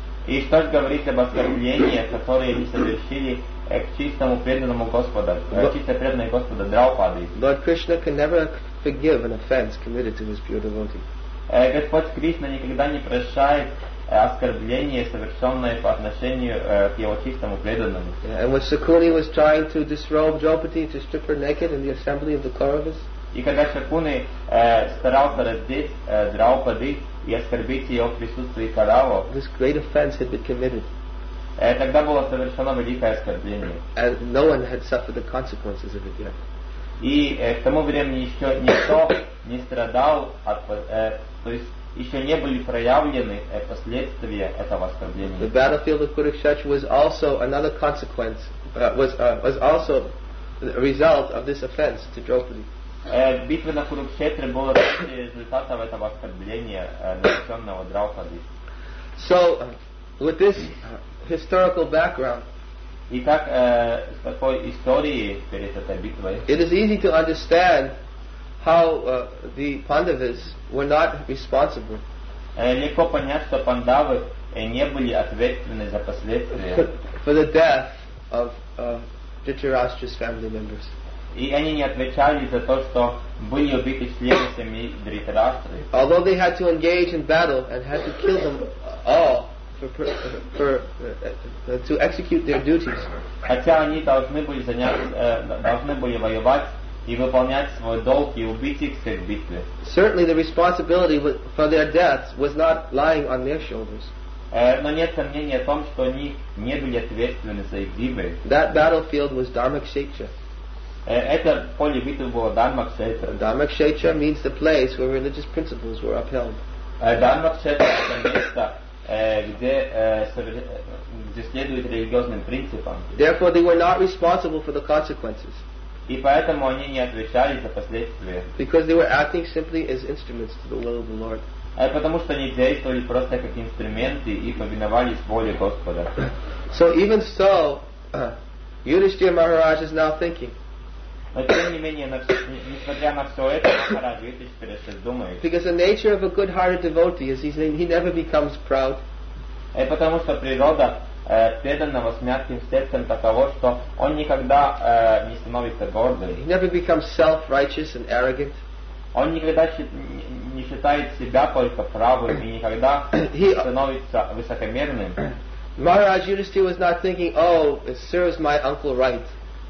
И что же говорить об оскорблениях, которые они совершили э, к чистому преданному Господу, э, чисто преданной Господу Драупади. Lord Krishna can never forgive an offence committed to his pure devotee. Э, Господь Кришна никогда не прощает э, оскорбление, совершенное по отношению э, к его чистому преданному. Yeah, and when Sakuni was trying to disrobe Draupadi, to strip her naked in the assembly of the Kauravas, И когда Шакуни э, старался раздеть э, Драупади и оскорбить ее в присутствии Кауравов, this great offence had been committed, э, тогда было совершено великое оскорбление. and no one had suffered the consequences of it yet. И э, к тому времени еще никто не страдал от, э, то есть еще не были проявлены э, последствия этого оскорбления. The battlefield of Kurukshetra was also another consequence, uh, was uh, was also a result of this offence to Draupadi. Э, битва на Курукшетре была результатом этого оскорбления, э, нанесенного Драупади. So, uh, with this uh, historical background, И как э, с такой историей перед этой битвой, it is easy to understand how uh, the Pandavas were not responsible э, легко понять, что пандавы э, не были ответственны за последствия. for the death of uh, Dhritarashtra's family members. И они не отвечали за то, что были убиты члены семьи Дритараштры. Although they had to engage in battle and had to kill them all for, for, for uh, to execute their duties, Хотя они должны были заняться, э, должны были воевать и выполнять свой долг и убить их всех в битве. certainly the responsibility for their deaths was not lying on their shoulders. Э, но нет сомнения в том, что они не были ответственны за их гибель. That battlefield was Dharmakshetra. Э, это поле битвы было Дharmakshetra. Dharmakshetra means the place where religious principles were upheld. Э, Dharmakshetra это место, э, где, э, совер- где следует религиозным принципам. Therefore, they were not responsible for the consequences, И поэтому они не отвечали за последствия. because they were acting simply as instruments to the will of the Lord. Э, потому что они действовали просто как инструменты и повиновались воле Господа. So even so, uh, Yudhishthira Maharaj is now thinking, Но тем не менее, на все- несмотря на все это, Махарадж Юдхиштхира сейчас думает, because the nature of a good-hearted devotee is he's, he never becomes proud, э, потому что природа э, преданного с мягким сердцем таково, что он никогда э, не становится гордым, he never becomes self-righteous and arrogant. он никогда щи- не- не считает себя только правым и никогда He- становится высокомерным. Maharaj Yudhishthira was not thinking, oh, it serves my uncle right.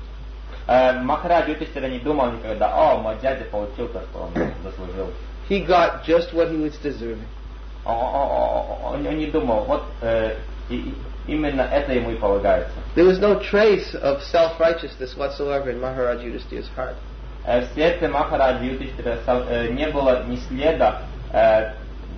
Э, Махарадж Юдхиштхира не думал никогда: о, мой дядя получил то, что он заслужил. He got just what he was deserving. Он, он- он- он не думал, вот э, и- и именно это ему и полагается. There was no trace of self-righteousness whatsoever in Maharaj Yudhishthira's heart. Э, В сердце Махараджа Юдхиштхира со- э, не было ни следа э,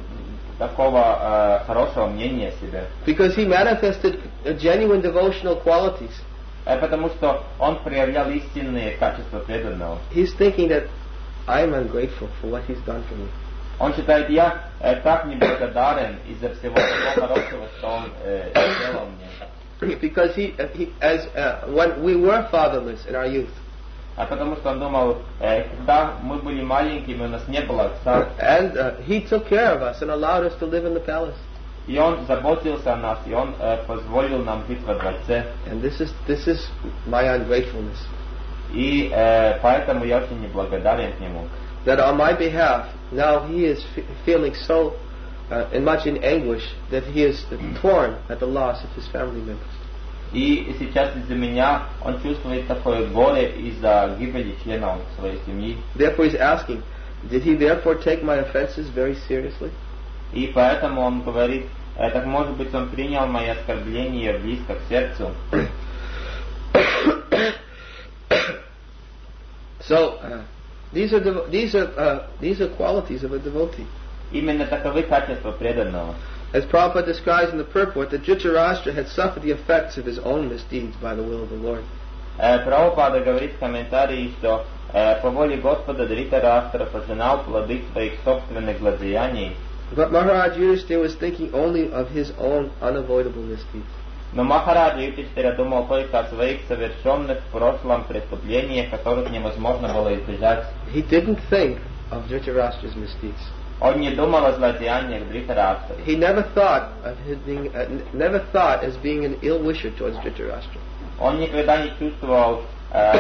такого э, хорошего мнения о себе. Because he manifested uh, genuine devotional qualities. Э, Потому что он проявлял истинные качества преданного. He's thinking that I am ungrateful for what he's done for me. Он считает: я э, так неблагодарен из-за всего того хорошего, что он э, сделал мне. Because he, uh, he as uh, when we were fatherless in our youth, А потому что он думал, э, когда мы были маленькими, у нас не было отца, and uh, he took care of us and allowed us to live in the palace. и он заботился о нас, и он э, позволил нам жить во дворце. And this is this is my ungratefulness. И э, поэтому я очень неблагодарен к нему. that on my behalf, now he is f- feeling so uh, and much in anguish that he is torn at the loss of his family members. И сейчас из-за меня он чувствует такое горе из-за гибели членов своей семьи. Therefore he's asking, did he therefore take my offenses very seriously? И поэтому он говорит, так может быть он принял мои оскорбления близко к сердцу. So uh, these are devo- these are uh, these are qualities of a devotee. Именно таковы качества преданного. As Prabhupada describes in the purport, that Dhritarashtra had suffered the effects of his own misdeeds by the will of the Lord. Прабхупада говорит в комментарии, что по воле Господа Дритараштра пожинал плоды своих собственных злодеяний. But Maharaj Yudhishthira was thinking only of his own unavoidable misdeeds. Но Махараджа Юдхиштхира думал только о своих совершенных в прошлом преступлениях, которых невозможно было избежать. He didn't think of Dhritarashtra's misdeeds. Он не думал о злодеяниях Дритараштра. He never thought of his being, uh, n- never thought as being an ill wisher towards Dhritarashtra. Он никогда не чувствовал, э,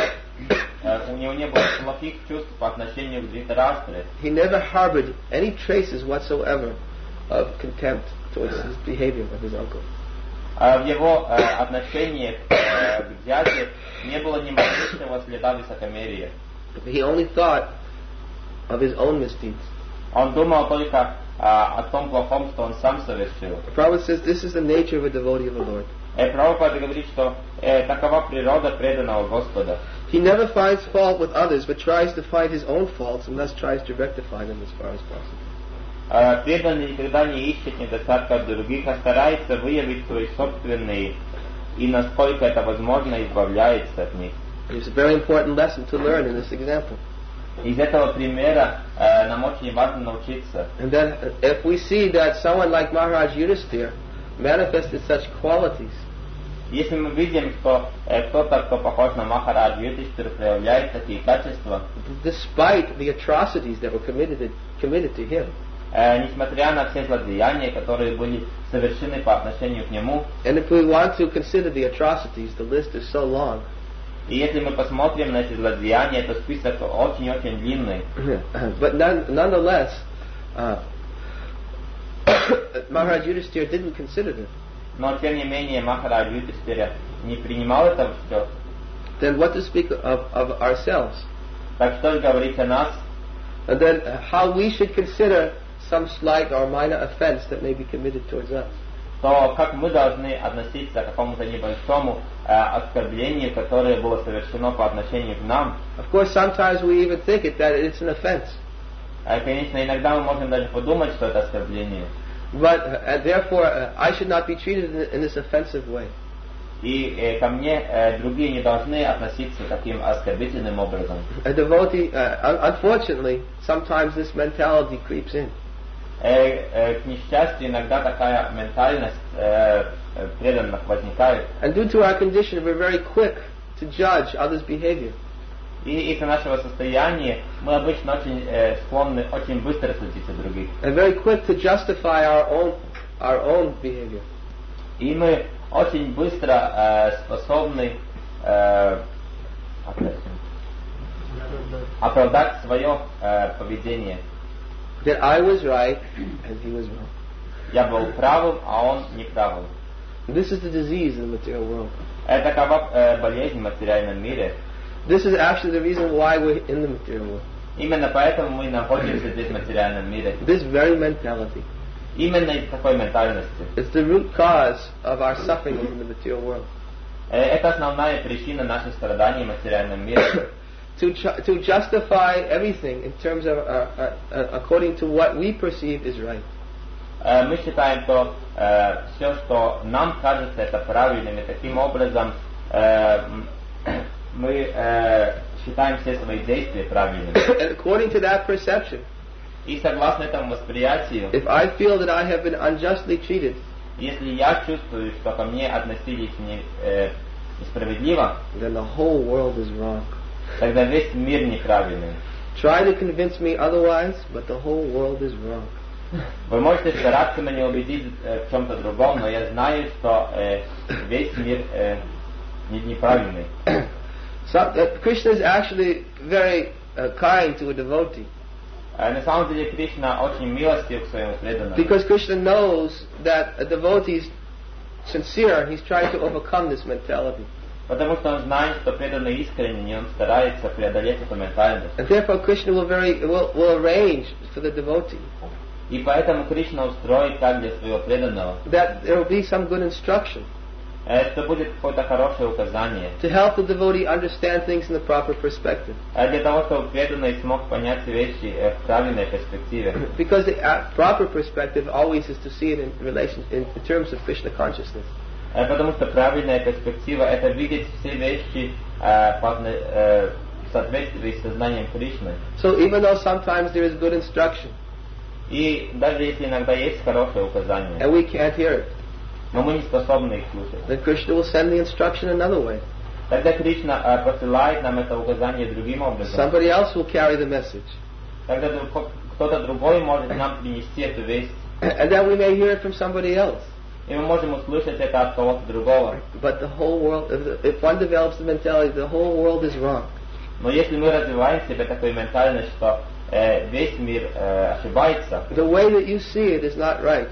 э, у него не было плохих чувств по отношению к Дритараштре. He never harbored any traces whatsoever of contempt towards his behavior of his uncle. А в его э, отношениях э, к дяде не было ни малейшего следа высокомерия. He only thought of his own misdeeds. Он думал только э, о том плохом, что он сам совершил. Prabhupada says this is the nature of a devotee of the Lord. И Прабхупада говорит, что э, такова природа преданного Господа. He never finds fault with others, but tries to find his own faults and thus tries to rectify them as far as possible. Э, преданный никогда не ищет недостатков других, а старается выявить свои собственные и, насколько это возможно, избавляется от них. It's a very important lesson to learn in this example. Из этого примера э, нам очень важно научиться. And then uh, if we see that someone like Maharaj Yudhishthira manifested such qualities, Если мы видим, что э, кто-то, кто похож на Махараджа Юдхиштхира, проявляет такие качества, despite the atrocities that were committed committed to him, э, несмотря на все злодеяния, которые были совершены по отношению к нему, and if we want to consider the atrocities, the list is so long. и если мы посмотрим на эти злодеяния, то список очень-очень длинный. But none, nonetheless, uh, Maharaj Yudhishthira didn't consider them. Но тем не менее Махараджа Юдхиштхира не принимал это в счет. Then what to speak of, of ourselves? Так что же говорить о нас? And then uh, how we should consider some slight or minor offense that may be committed towards us. То как мы должны относиться к какому-то небольшому э, оскорблению, которое было совершено по отношению к нам. Of course, sometimes we even think it, that it's an offense. Э, конечно, иногда мы можем даже подумать, что это оскорбление. But uh, and therefore, uh, I should not be treated in, in this offensive way. И э, ко мне э, другие не должны относиться таким оскорбительным образом. A devotee, uh, un- unfortunately, sometimes this mentality creeps in. Э, э, к несчастью, иногда такая ментальность э, э, преданных возникает. And due to our condition, we're very quick to judge others' behavior. И из-за нашего состояния мы обычно очень э, склонны очень быстро судить о других. And very quick to justify our own, our own behavior. И мы очень быстро э, способны э, оправдать свое э, поведение. That I was right and he was wrong. Я был правым, а он неправым. And this is the disease in the material world. Это такова э, болезнь в материальном мире. This is actually the reason why we're in the material world. Именно поэтому мы находимся здесь в материальном мире. This very mentality. Именно из такой ментальности. It's the root cause of our suffering in the material world. Э, это основная причина наших страданий в материальном мире. To, ju- to justify everything in terms of, uh, uh, uh, according to what we perceive is right. Э, мы считаем, что э, все, что нам кажется это правильным, и таким образом э, мы э, считаем все свои действия правильными. And according to that perception, И согласно этому восприятию, if I feel that I have been unjustly treated, если я чувствую, что ко мне относились не, э, несправедливо, then the whole world is wrong. тогда весь мир неправильный. Try to convince me otherwise, but the whole world is wrong. Вы можете стараться меня убедить э, в чем-то другом, но я знаю, что э, весь мир э, не- неправильный. So, uh, Krishna is actually very uh, kind to a devotee. На самом деле Кришна очень милостив к своему преданному. Because Krishna knows that a devotee is sincere and he's trying to overcome this mentality. Потому что он знает, что преданный искренен, и он старается преодолеть эту ментальность. And therefore Krishna will very will, will arrange for the devotee. И поэтому Кришна устроит так для своего преданного. That there will be some good instruction. Это будет какое-то хорошее указание. To help the devotee understand things in the proper perspective. Для того, чтобы преданный смог понять вещи в правильной перспективе. Because the uh, proper perspective always is to see it in relation in, in terms of Krishna consciousness. Потому что правильная перспектива — это видеть все вещи в соответствии с сознанием Кришны. So even though sometimes there is good instruction, и даже если иногда есть хорошее указание, and we can't hear it, но мы не способны их слушать, then Krishna will send the instruction another way. Тогда Кришна посылает нам это указание другим образом. Somebody else will carry the message. Тогда кто-то другой может нам принести эту весть. And then we may hear it from somebody else. И мы можем услышать это от кого-то другого. But the whole world, if, if one develops the mentality, the whole world is wrong. Но если мы развиваем в себе такую ментальность, что э, весь мир э, ошибается, the way that you see it is not right.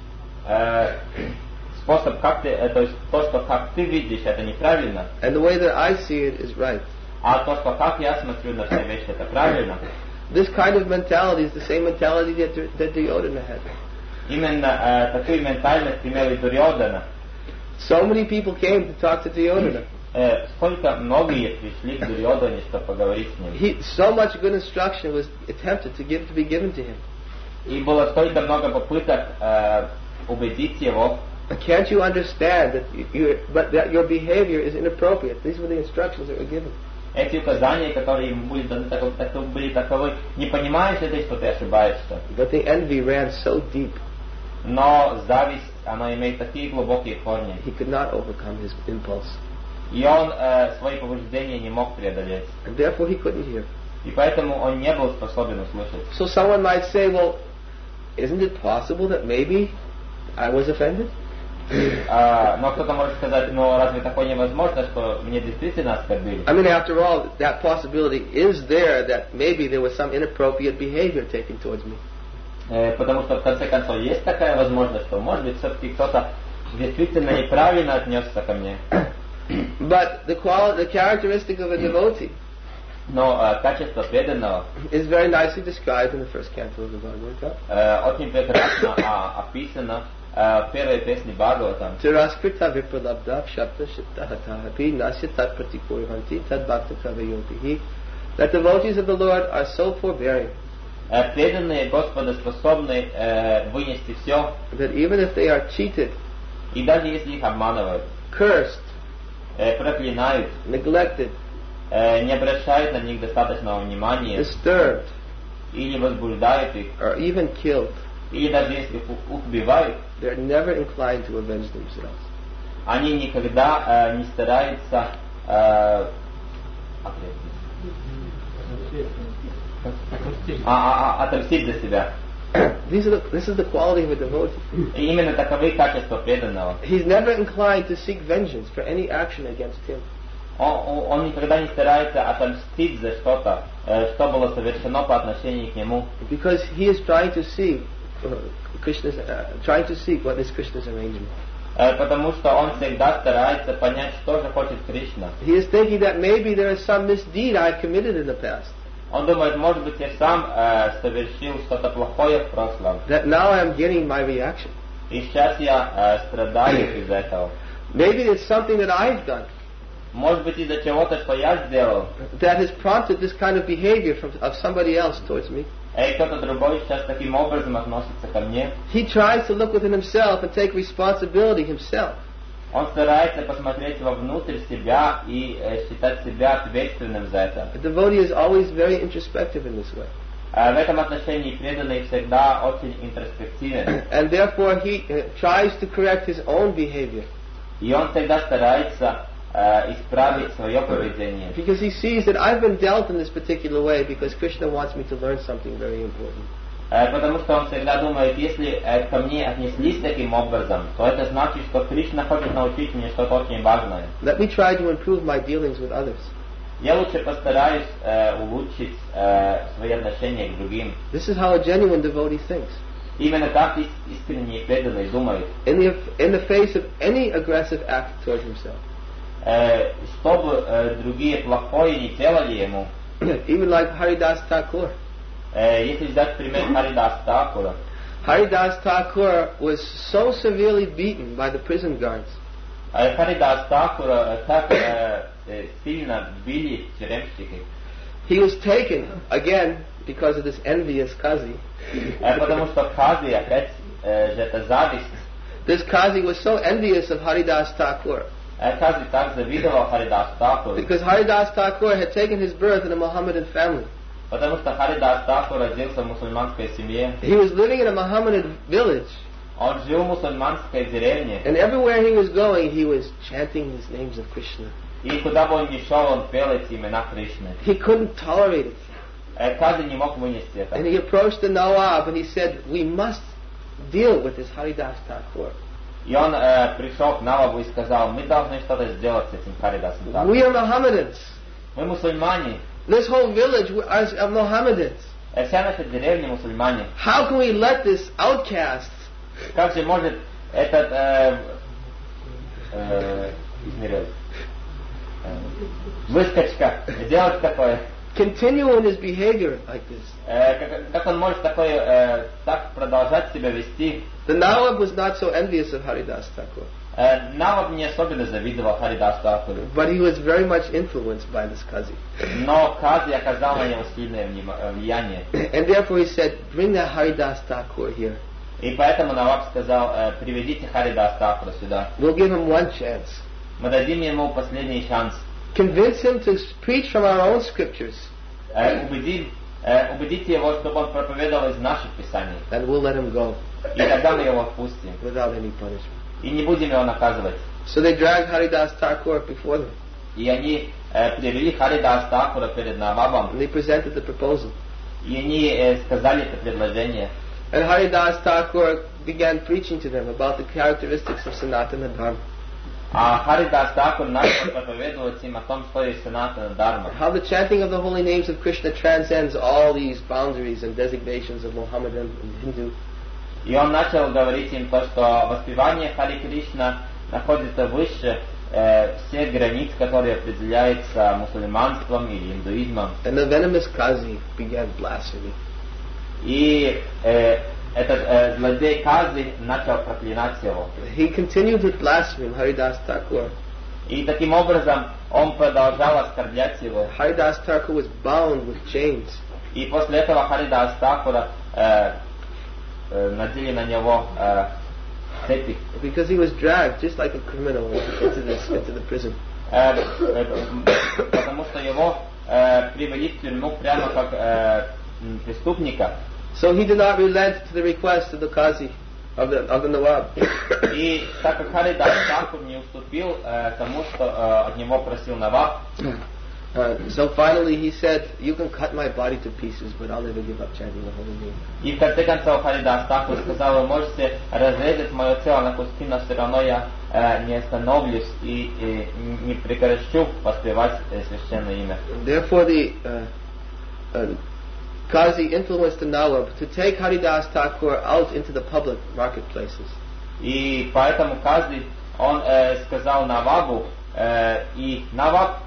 Э, способ, как ты, э, то есть то, что как ты видишь, это неправильно. And the way that I see it is right. А то, что как я смотрю на все вещи, это правильно. This kind of mentality is the same mentality that, that Duryodhana had. Именно э, такую ментальность имел и Дурьодана. So many people came to talk to Duryodhana. Э, сколько многие пришли к Дурьодане, чтобы поговорить с ним. He, so much good instruction was attempted to give to be given to him. И было столько много попыток э, убедить его. Can't you understand that you, you, but that your behavior is inappropriate? These were the instructions that were given. Эти указания, которые ему были даны, были таковы. Не понимаешь ли ты, что ты ошибаешься? But the envy ran so deep. Но зависть, она имеет такие глубокие корни. He could not overcome his impulse. И он э, свои побуждения не мог преодолеть. And therefore he couldn't hear. И поэтому он не был способен услышать. So someone might say, well, isn't it possible that maybe I was offended? Uh, но кто-то может сказать, ну разве такое невозможно, что мне действительно оскорбили? I mean, after all, that possibility is there that maybe there was some inappropriate behavior taken towards me. Uh, потому что в конце концов есть такая возможность, что может быть все-таки кто-то действительно неправильно отнесся ко мне. But the quality, the characteristic of a devotee, но uh, качество преданного is very nicely described in the first canto of the Bhagavad Gita. Uh, очень прекрасно uh, описано в первой песне Бхагаватам. Tiraskrita vipralabdha shapta shittahatahapi nasya tat pratikurivanti tad bhakta kavayopihi. That devotees of the Lord are so forbearing. Преданные Господа способны вынести все. That even if they are cheated, и даже если их обманывают, cursed, проклинают, neglected, не обращают на них достаточного внимания, disturbed, или возбуждают их, or even killed, или даже если их убивают, they're never inclined to avenge themselves. Они никогда не стараются отомстить за себя. These are the, this is the quality of a devotee. И именно таковы качества преданного. He's never inclined to seek vengeance for any action against him. Он, он никогда не старается отомстить за что-то, что было совершено по отношению к нему. Because he is trying to see uh, Krishna's, uh, trying to seek what is Krishna's arrangement. Потому что он всегда старается понять, что же хочет Кришна. He is thinking that maybe there is some misdeed I have committed in the past. Он думает, может быть, я сам э, совершил что-то плохое в прошлом. That now I am getting my reaction. И сейчас я э, страдаю из этого. Maybe it's something that I've done. Может быть, из-за чего-то, что я сделал. That has prompted this kind of behavior from of somebody else towards me. И кто-то другой сейчас таким образом относится ко мне. He tries to look within himself and take responsibility himself. Он старается посмотреть вовнутрь себя и э, считать себя ответственным за это. The devotee is always very introspective in this way. В этом отношении преданный всегда очень интроспективен. And therefore he uh, tries to correct his own behavior. И он всегда старается э, исправить свое поведение. Because he sees that I've been dealt in this particular way because Krishna wants me to learn something very important. Потому что он всегда думает, если ко мне отнеслись таким образом, то это значит, что Кришна хочет научить мне что-то очень важное. Let me try to improve my dealings with others. Я лучше постараюсь э, улучшить э, свои отношения к другим. This is how a genuine devotee thinks. Именно так ис- искренне и преданный думает. In the, in the face of any aggressive act towards himself. Э, чтобы э, другие плохое не делали ему. Even like Haridas Thakur. Э, если взять пример Харидас Такура. Haridas Thakur was so severely beaten by the prison guards. Э, Харидас Такура так э, э, сильно били тюремщики. He was taken again because of this envious Kazi. Э, потому что Кази, опять э, же это зависть. This Kazi was so envious of Haridas Thakur Э, Кази так завидовал Харидас Такуру. because Haridas Thakur had taken his birth in a Mohammedan family. Потому что Харидас Такур родился в мусульманской семье. He was living in a Mohammedan village, Он жил в мусульманской деревне. and everywhere he was going, he was chanting these names of Krishna. И куда бы он ни шел, он пел эти имена Кришны. He couldn't tolerate it. Э, Кази не мог вынести это. And he approached the Nawab and he said, we must deal with this Haridas Thakur. И он э, пришел к Навабу и сказал, мы должны что-то сделать с этим Харидасом Такуром. We are Mohammedans. Мы мусульмане. This whole village are, are Mohammedans. Э, Вся наша деревня мусульмане. How can we let this outcast Как же может этот э, э, измерил, э, выскочка сделать такое? continue in his behavior like this? Э, как, как он может такое, э, так продолжать себя вести? The Nawab was not so envious of Haridas Thakur, Э, Наваб не особенно завидовал Харидасу Такуру, but he was very much influenced by this Qazi. но Кази оказал на него сильное внима- влияние. And therefore he said, bring that Haridas Thakur here. И поэтому Наваб сказал, э, приведите Харидас Такура сюда. We'll give him one chance. Мы дадим ему последний шанс. Convince him to preach from our own scriptures, Э, убедим, э, убедите его, чтобы он проповедовал из наших писаний. and we'll let him go И тогда мы его отпустим. without any punishment. И не будем его наказывать. So they dragged Haridas Thakur before them, И они э, привели Харидас Такура перед Навабом. and they presented the proposal. И они э, сказали это предложение. And Haridas Thakur began preaching to them about the characteristics of Sanatana Dharma, А Харидас Такур начал проповедовать им о том, что есть Санатана Дharma. how the chanting of the holy names of Krishna transcends all these boundaries and designations of Mohammedan and Hindu. И он начал говорить им то, что воспевание Хари Кришна находится выше э, всех границ, которые определяются мусульманством или индуизмом. And the venomous Qazi began blasphemy. И э, этот э, злодей Кази начал проклинать его. He continued to blaspheme Haridas Thakur. И таким образом он продолжал оскорблять его. Haridas Thakur was bound with chains. И после этого Харидас Такура э, э, надели на него э, цепи. Because he was dragged just like a criminal into this into the prison. Э, э, потому что его э, привели в тюрьму прямо как э, м, преступника. So he did not relent to the request of the Qazi, of the of the Nawab. И так как Харидас Такур не уступил э, тому, что э, от него просил Наваб, Uh, so finally he said, you can cut my body to pieces, but I'll never give up chanting the holy name. и в конце концов Харидас Такур сказал, вы можете разрезать мое тело на куски, но все равно я э, не остановлюсь и, и не прекращу воспевать э, священное имя. Therefore the uh, uh, Qazi influenced the Nawab to take Haridas Thakur out into the public marketplaces. И поэтому Кази, он э, сказал Навабу, э, и Наваб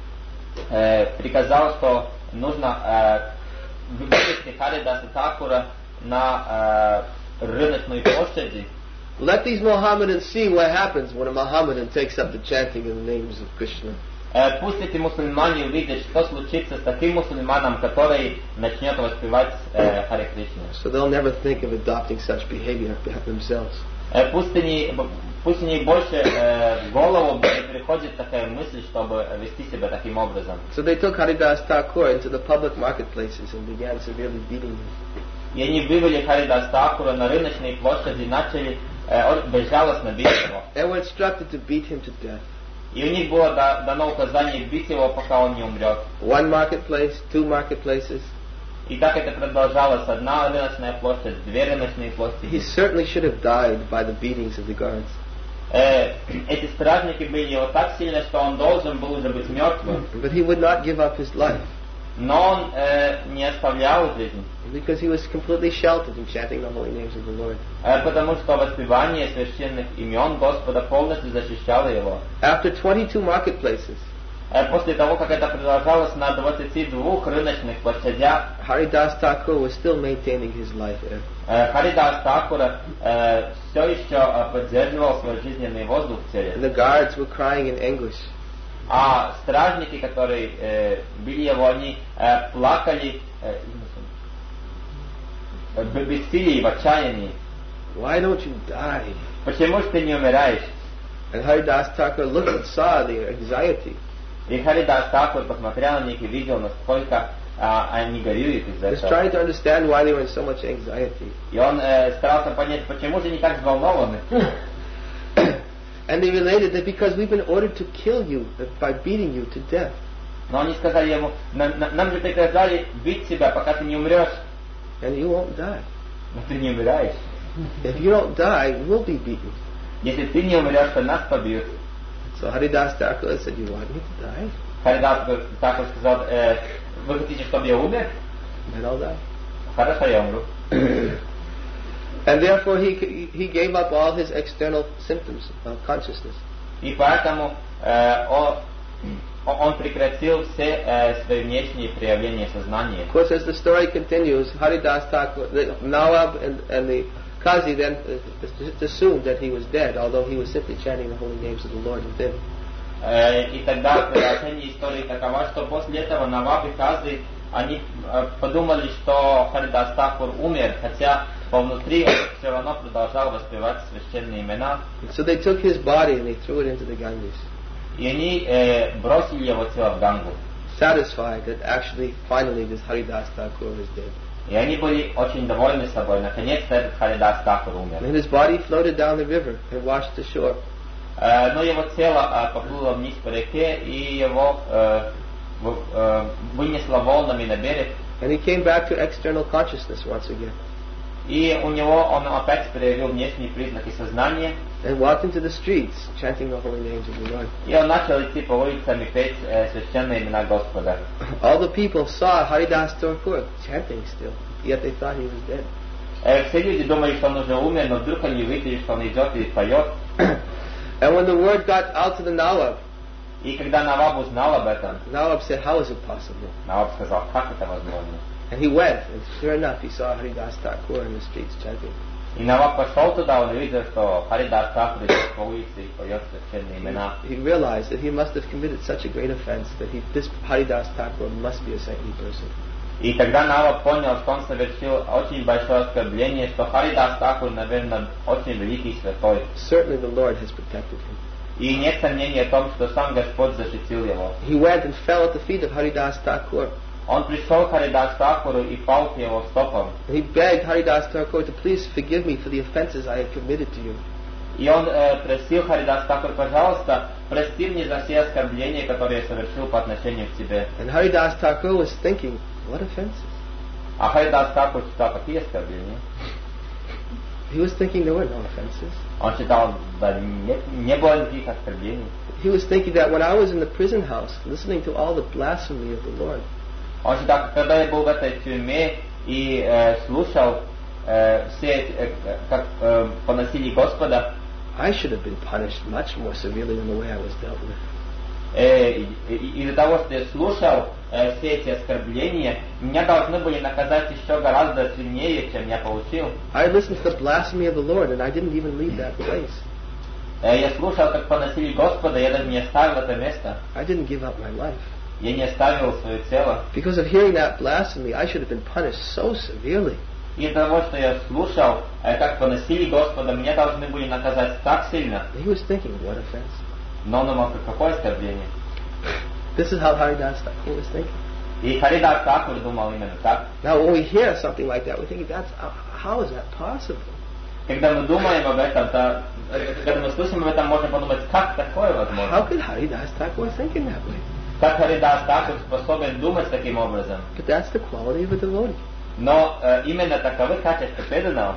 э, приказал, что нужно э, вывести Харидаса Такура на э, рыночной площади. Let these Mohammedans see what happens when a Mohammedan takes up the chanting of the names of Krishna. Э, пусть эти мусульмане увидят, что случится с таким мусульманом, который начнет воспевать э, Харе Кришну. So they'll never think of adopting such behavior themselves. Э, пусть они, пусть они больше э, в голову не приходит такая мысль, чтобы вести себя таким образом. So they took Haridas Thakur into the public marketplaces and began severely beating him. И они вывели Харидас Такура на рыночные площади и начали э, безжалостно бить его. They were instructed to beat him to death. И у них было да, дано указание бить его, пока он не умрет. One marketplace, two marketplaces. И так это продолжалось. Одна рыночная площадь, две рыночные He площади. certainly should have died by the beatings of the guards. Э, эти стражники были его так сильны, что он должен был уже быть мертвым. But he would not give up his life. Но он э, не оставлял жизнь. Because he was completely sheltered in chanting the holy names of the Lord. Э, потому что воспевание священных имен Господа полностью защищало его. After twenty-two marketplaces, Э, после того, как это продолжалось на двадцати двух рыночных площадях, Haridas Thakur was still maintaining his life air. э, Харидас Такура э, все еще э, поддерживал свой жизненный воздух в теле. And the guards were crying in anguish. А стражники, которые э, били его, они э, плакали э, в бессилии, в отчаянии. Why don't you die? Почему же ты не умираешь? And Haridas Thakur looked and saw their anxiety. И Харидас Такур посмотрел на них и видел, насколько а, они горюют из-за He was этого. trying to understand why they were in so much anxiety. И он э, старался понять, почему же они так взволнованы. And they related that because we've been ordered to kill you by beating you to death. Но они сказали ему, нам, нам же приказали бить тебя, пока ты не умрешь. And you won't die. Но ты не умираешь. If you don't die, we'll be beaten. Если ты не умрешь, то нас побьют. So Haridas Thakur said, you want me to die? Харидас Такур сказал, э, вы хотите, чтобы я умер? Then I'll die. Хорошо, я умру. And therefore he he gave up all his external symptoms of consciousness. И поэтому э, он, он прекратил все э, свои внешние проявления сознания. Of course, as the story continues, Haridas Thakur, the Nawab and, and the Qazi then uh, assumed that he was dead, although he was simply chanting the holy names of the Lord within. Э, и тогда продолжение истории такова, что после этого Наваб и Казы, они э, подумали, что Харидас Такур умер, хотя внутри он все равно продолжал воспевать священные имена. And so they took his body and they threw it into the Ganges, И они э, бросили его тело в Гангу. satisfied that actually, finally, this Haridas Thakur was dead. И они были очень довольны собой. Наконец-то этот Харидас Такур умер. And his body floated down the river and washed the shore. Э, но его тело э, поплыло вниз по реке, и его э, в, э, вынесло волнами на берег. And he came back to external consciousness once again. И у него он опять проявил внешние признаки сознания. And walked into the streets, chanting the holy names of the Lord. И он начал идти по улицам и петь э, священные имена Господа. All the people saw Haridas Thakur chanting still, yet they thought he was dead. Э, все люди думали, что он уже умер, но вдруг они увидели, что он идет и поет. And when the word got out to the Nawab, И когда Наваб узнал об этом, Nawab said, how is it possible? Наваб сказал, как это возможно? And he went, and sure enough, he saw Haridas Thakur in the streets chanting. И Наваб пошел туда, он увидел, что Харидас Такур идет по улице и поет священные имена. He realized that he must have committed such a great offense that he, this Haridas Thakur must be a saintly person. И тогда Наваб понял, что он совершил очень большое оскорбление, что Харидас Такур, наверное, очень великий святой. Certainly the Lord has protected him. И нет сомнения в том, что сам Господь защитил его. He went and fell at the feet of Haridas Thakur. Он пришел к Харидас Такуру и пал к его стопам. And he begged Haridas Thakur to please forgive me for the offenses I had committed to you. И он э, просил Харидас Такур, пожалуйста, прости мне за все оскорбления, которые я совершил по отношению к тебе. And Haridas Thakur was thinking, what offenses? А Харидас Такур читал, какие оскорбления? He was thinking there were no offenses. Он читал, да не, не было никаких оскорблений. He was thinking that when I was in the prison house, listening to all the blasphemy of the Lord, Он читал, когда я был в этой тюрьме и э, слушал э, все эти, э, как э, поносили Господа, I should have been punished much more severely than the way I was dealt with. э, и- и- из-за того, что я слушал э, все эти оскорбления, меня должны были наказать еще гораздо сильнее, чем я получил. I listened to the blasphemy of the Lord, and I didn't even leave that place. Э, я слушал, как поносили Господа, я даже не оставил это место. I didn't give up my life. Я не оставил свое тело. Because of hearing that blasphemy, I should have been punished so severely. Из-за того, что я слушал, э, как поносили Господа, меня должны были наказать так сильно. And he was thinking, what offense? Но он думал, какое оскорбление. This is how Haridas Thakur was thinking. И Харидас Такур думал именно так. Now, when we hear something like that, we think, that's uh, how is that possible? Когда мы думаем об этом, то, э, когда мы слышим об этом, можем подумать, как такое How возможно? could Haridas Thakur think in that way? Как Харидас Такур способен думать таким образом? But that's the quality of a devotee. Но э, именно таковы качества преданного.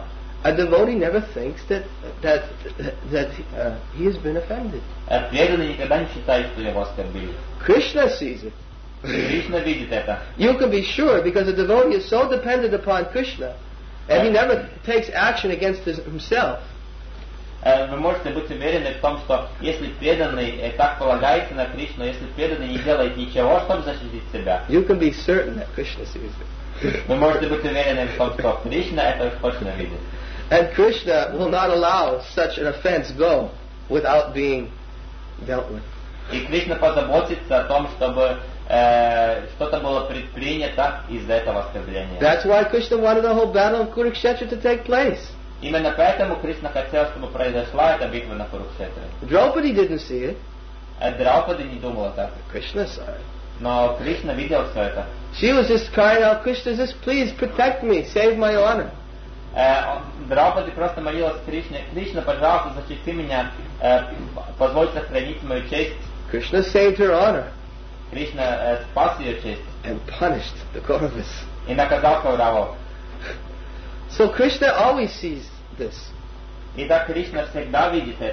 A devotee never thinks that that that uh, he has been offended. А преданный никогда не считает, что его оскорбили. Krishna sees it. Кришна видит это. You can be sure because the devotee is so dependent upon Krishna, and he never takes action against his, himself. Вы можете быть уверены в том, что если преданный так полагается на Кришну, если преданный не делает ничего, чтобы защитить себя, you can be certain that Krishna sees it. вы можете быть уверены в том, что Кришна это точно видит. And Krishna will not allow such an offense go without being dealt with. И Кришна позаботится о том, чтобы э, что-то было предпринято из-за этого оскорбления. That's why Krishna wanted the whole battle of Kurukshetra to take place. Именно поэтому Кришна хотел, чтобы произошла эта битва на Курукшетре. Draupadi didn't see it. А Драупади не думала так. Krishna saw it. Но Кришна видел все это. She was just crying out, Krishna, just please protect me, save my honor. Э, Драупади просто молилась Кришне: Кришна, пожалуйста, защити меня, э, позволь сохранить мою честь. Krishna saved her honor Кришна э, спас ее честь and punished the Kauravas. и наказал Кауравов. So Krishna always sees this. И так Кришна всегда видит это.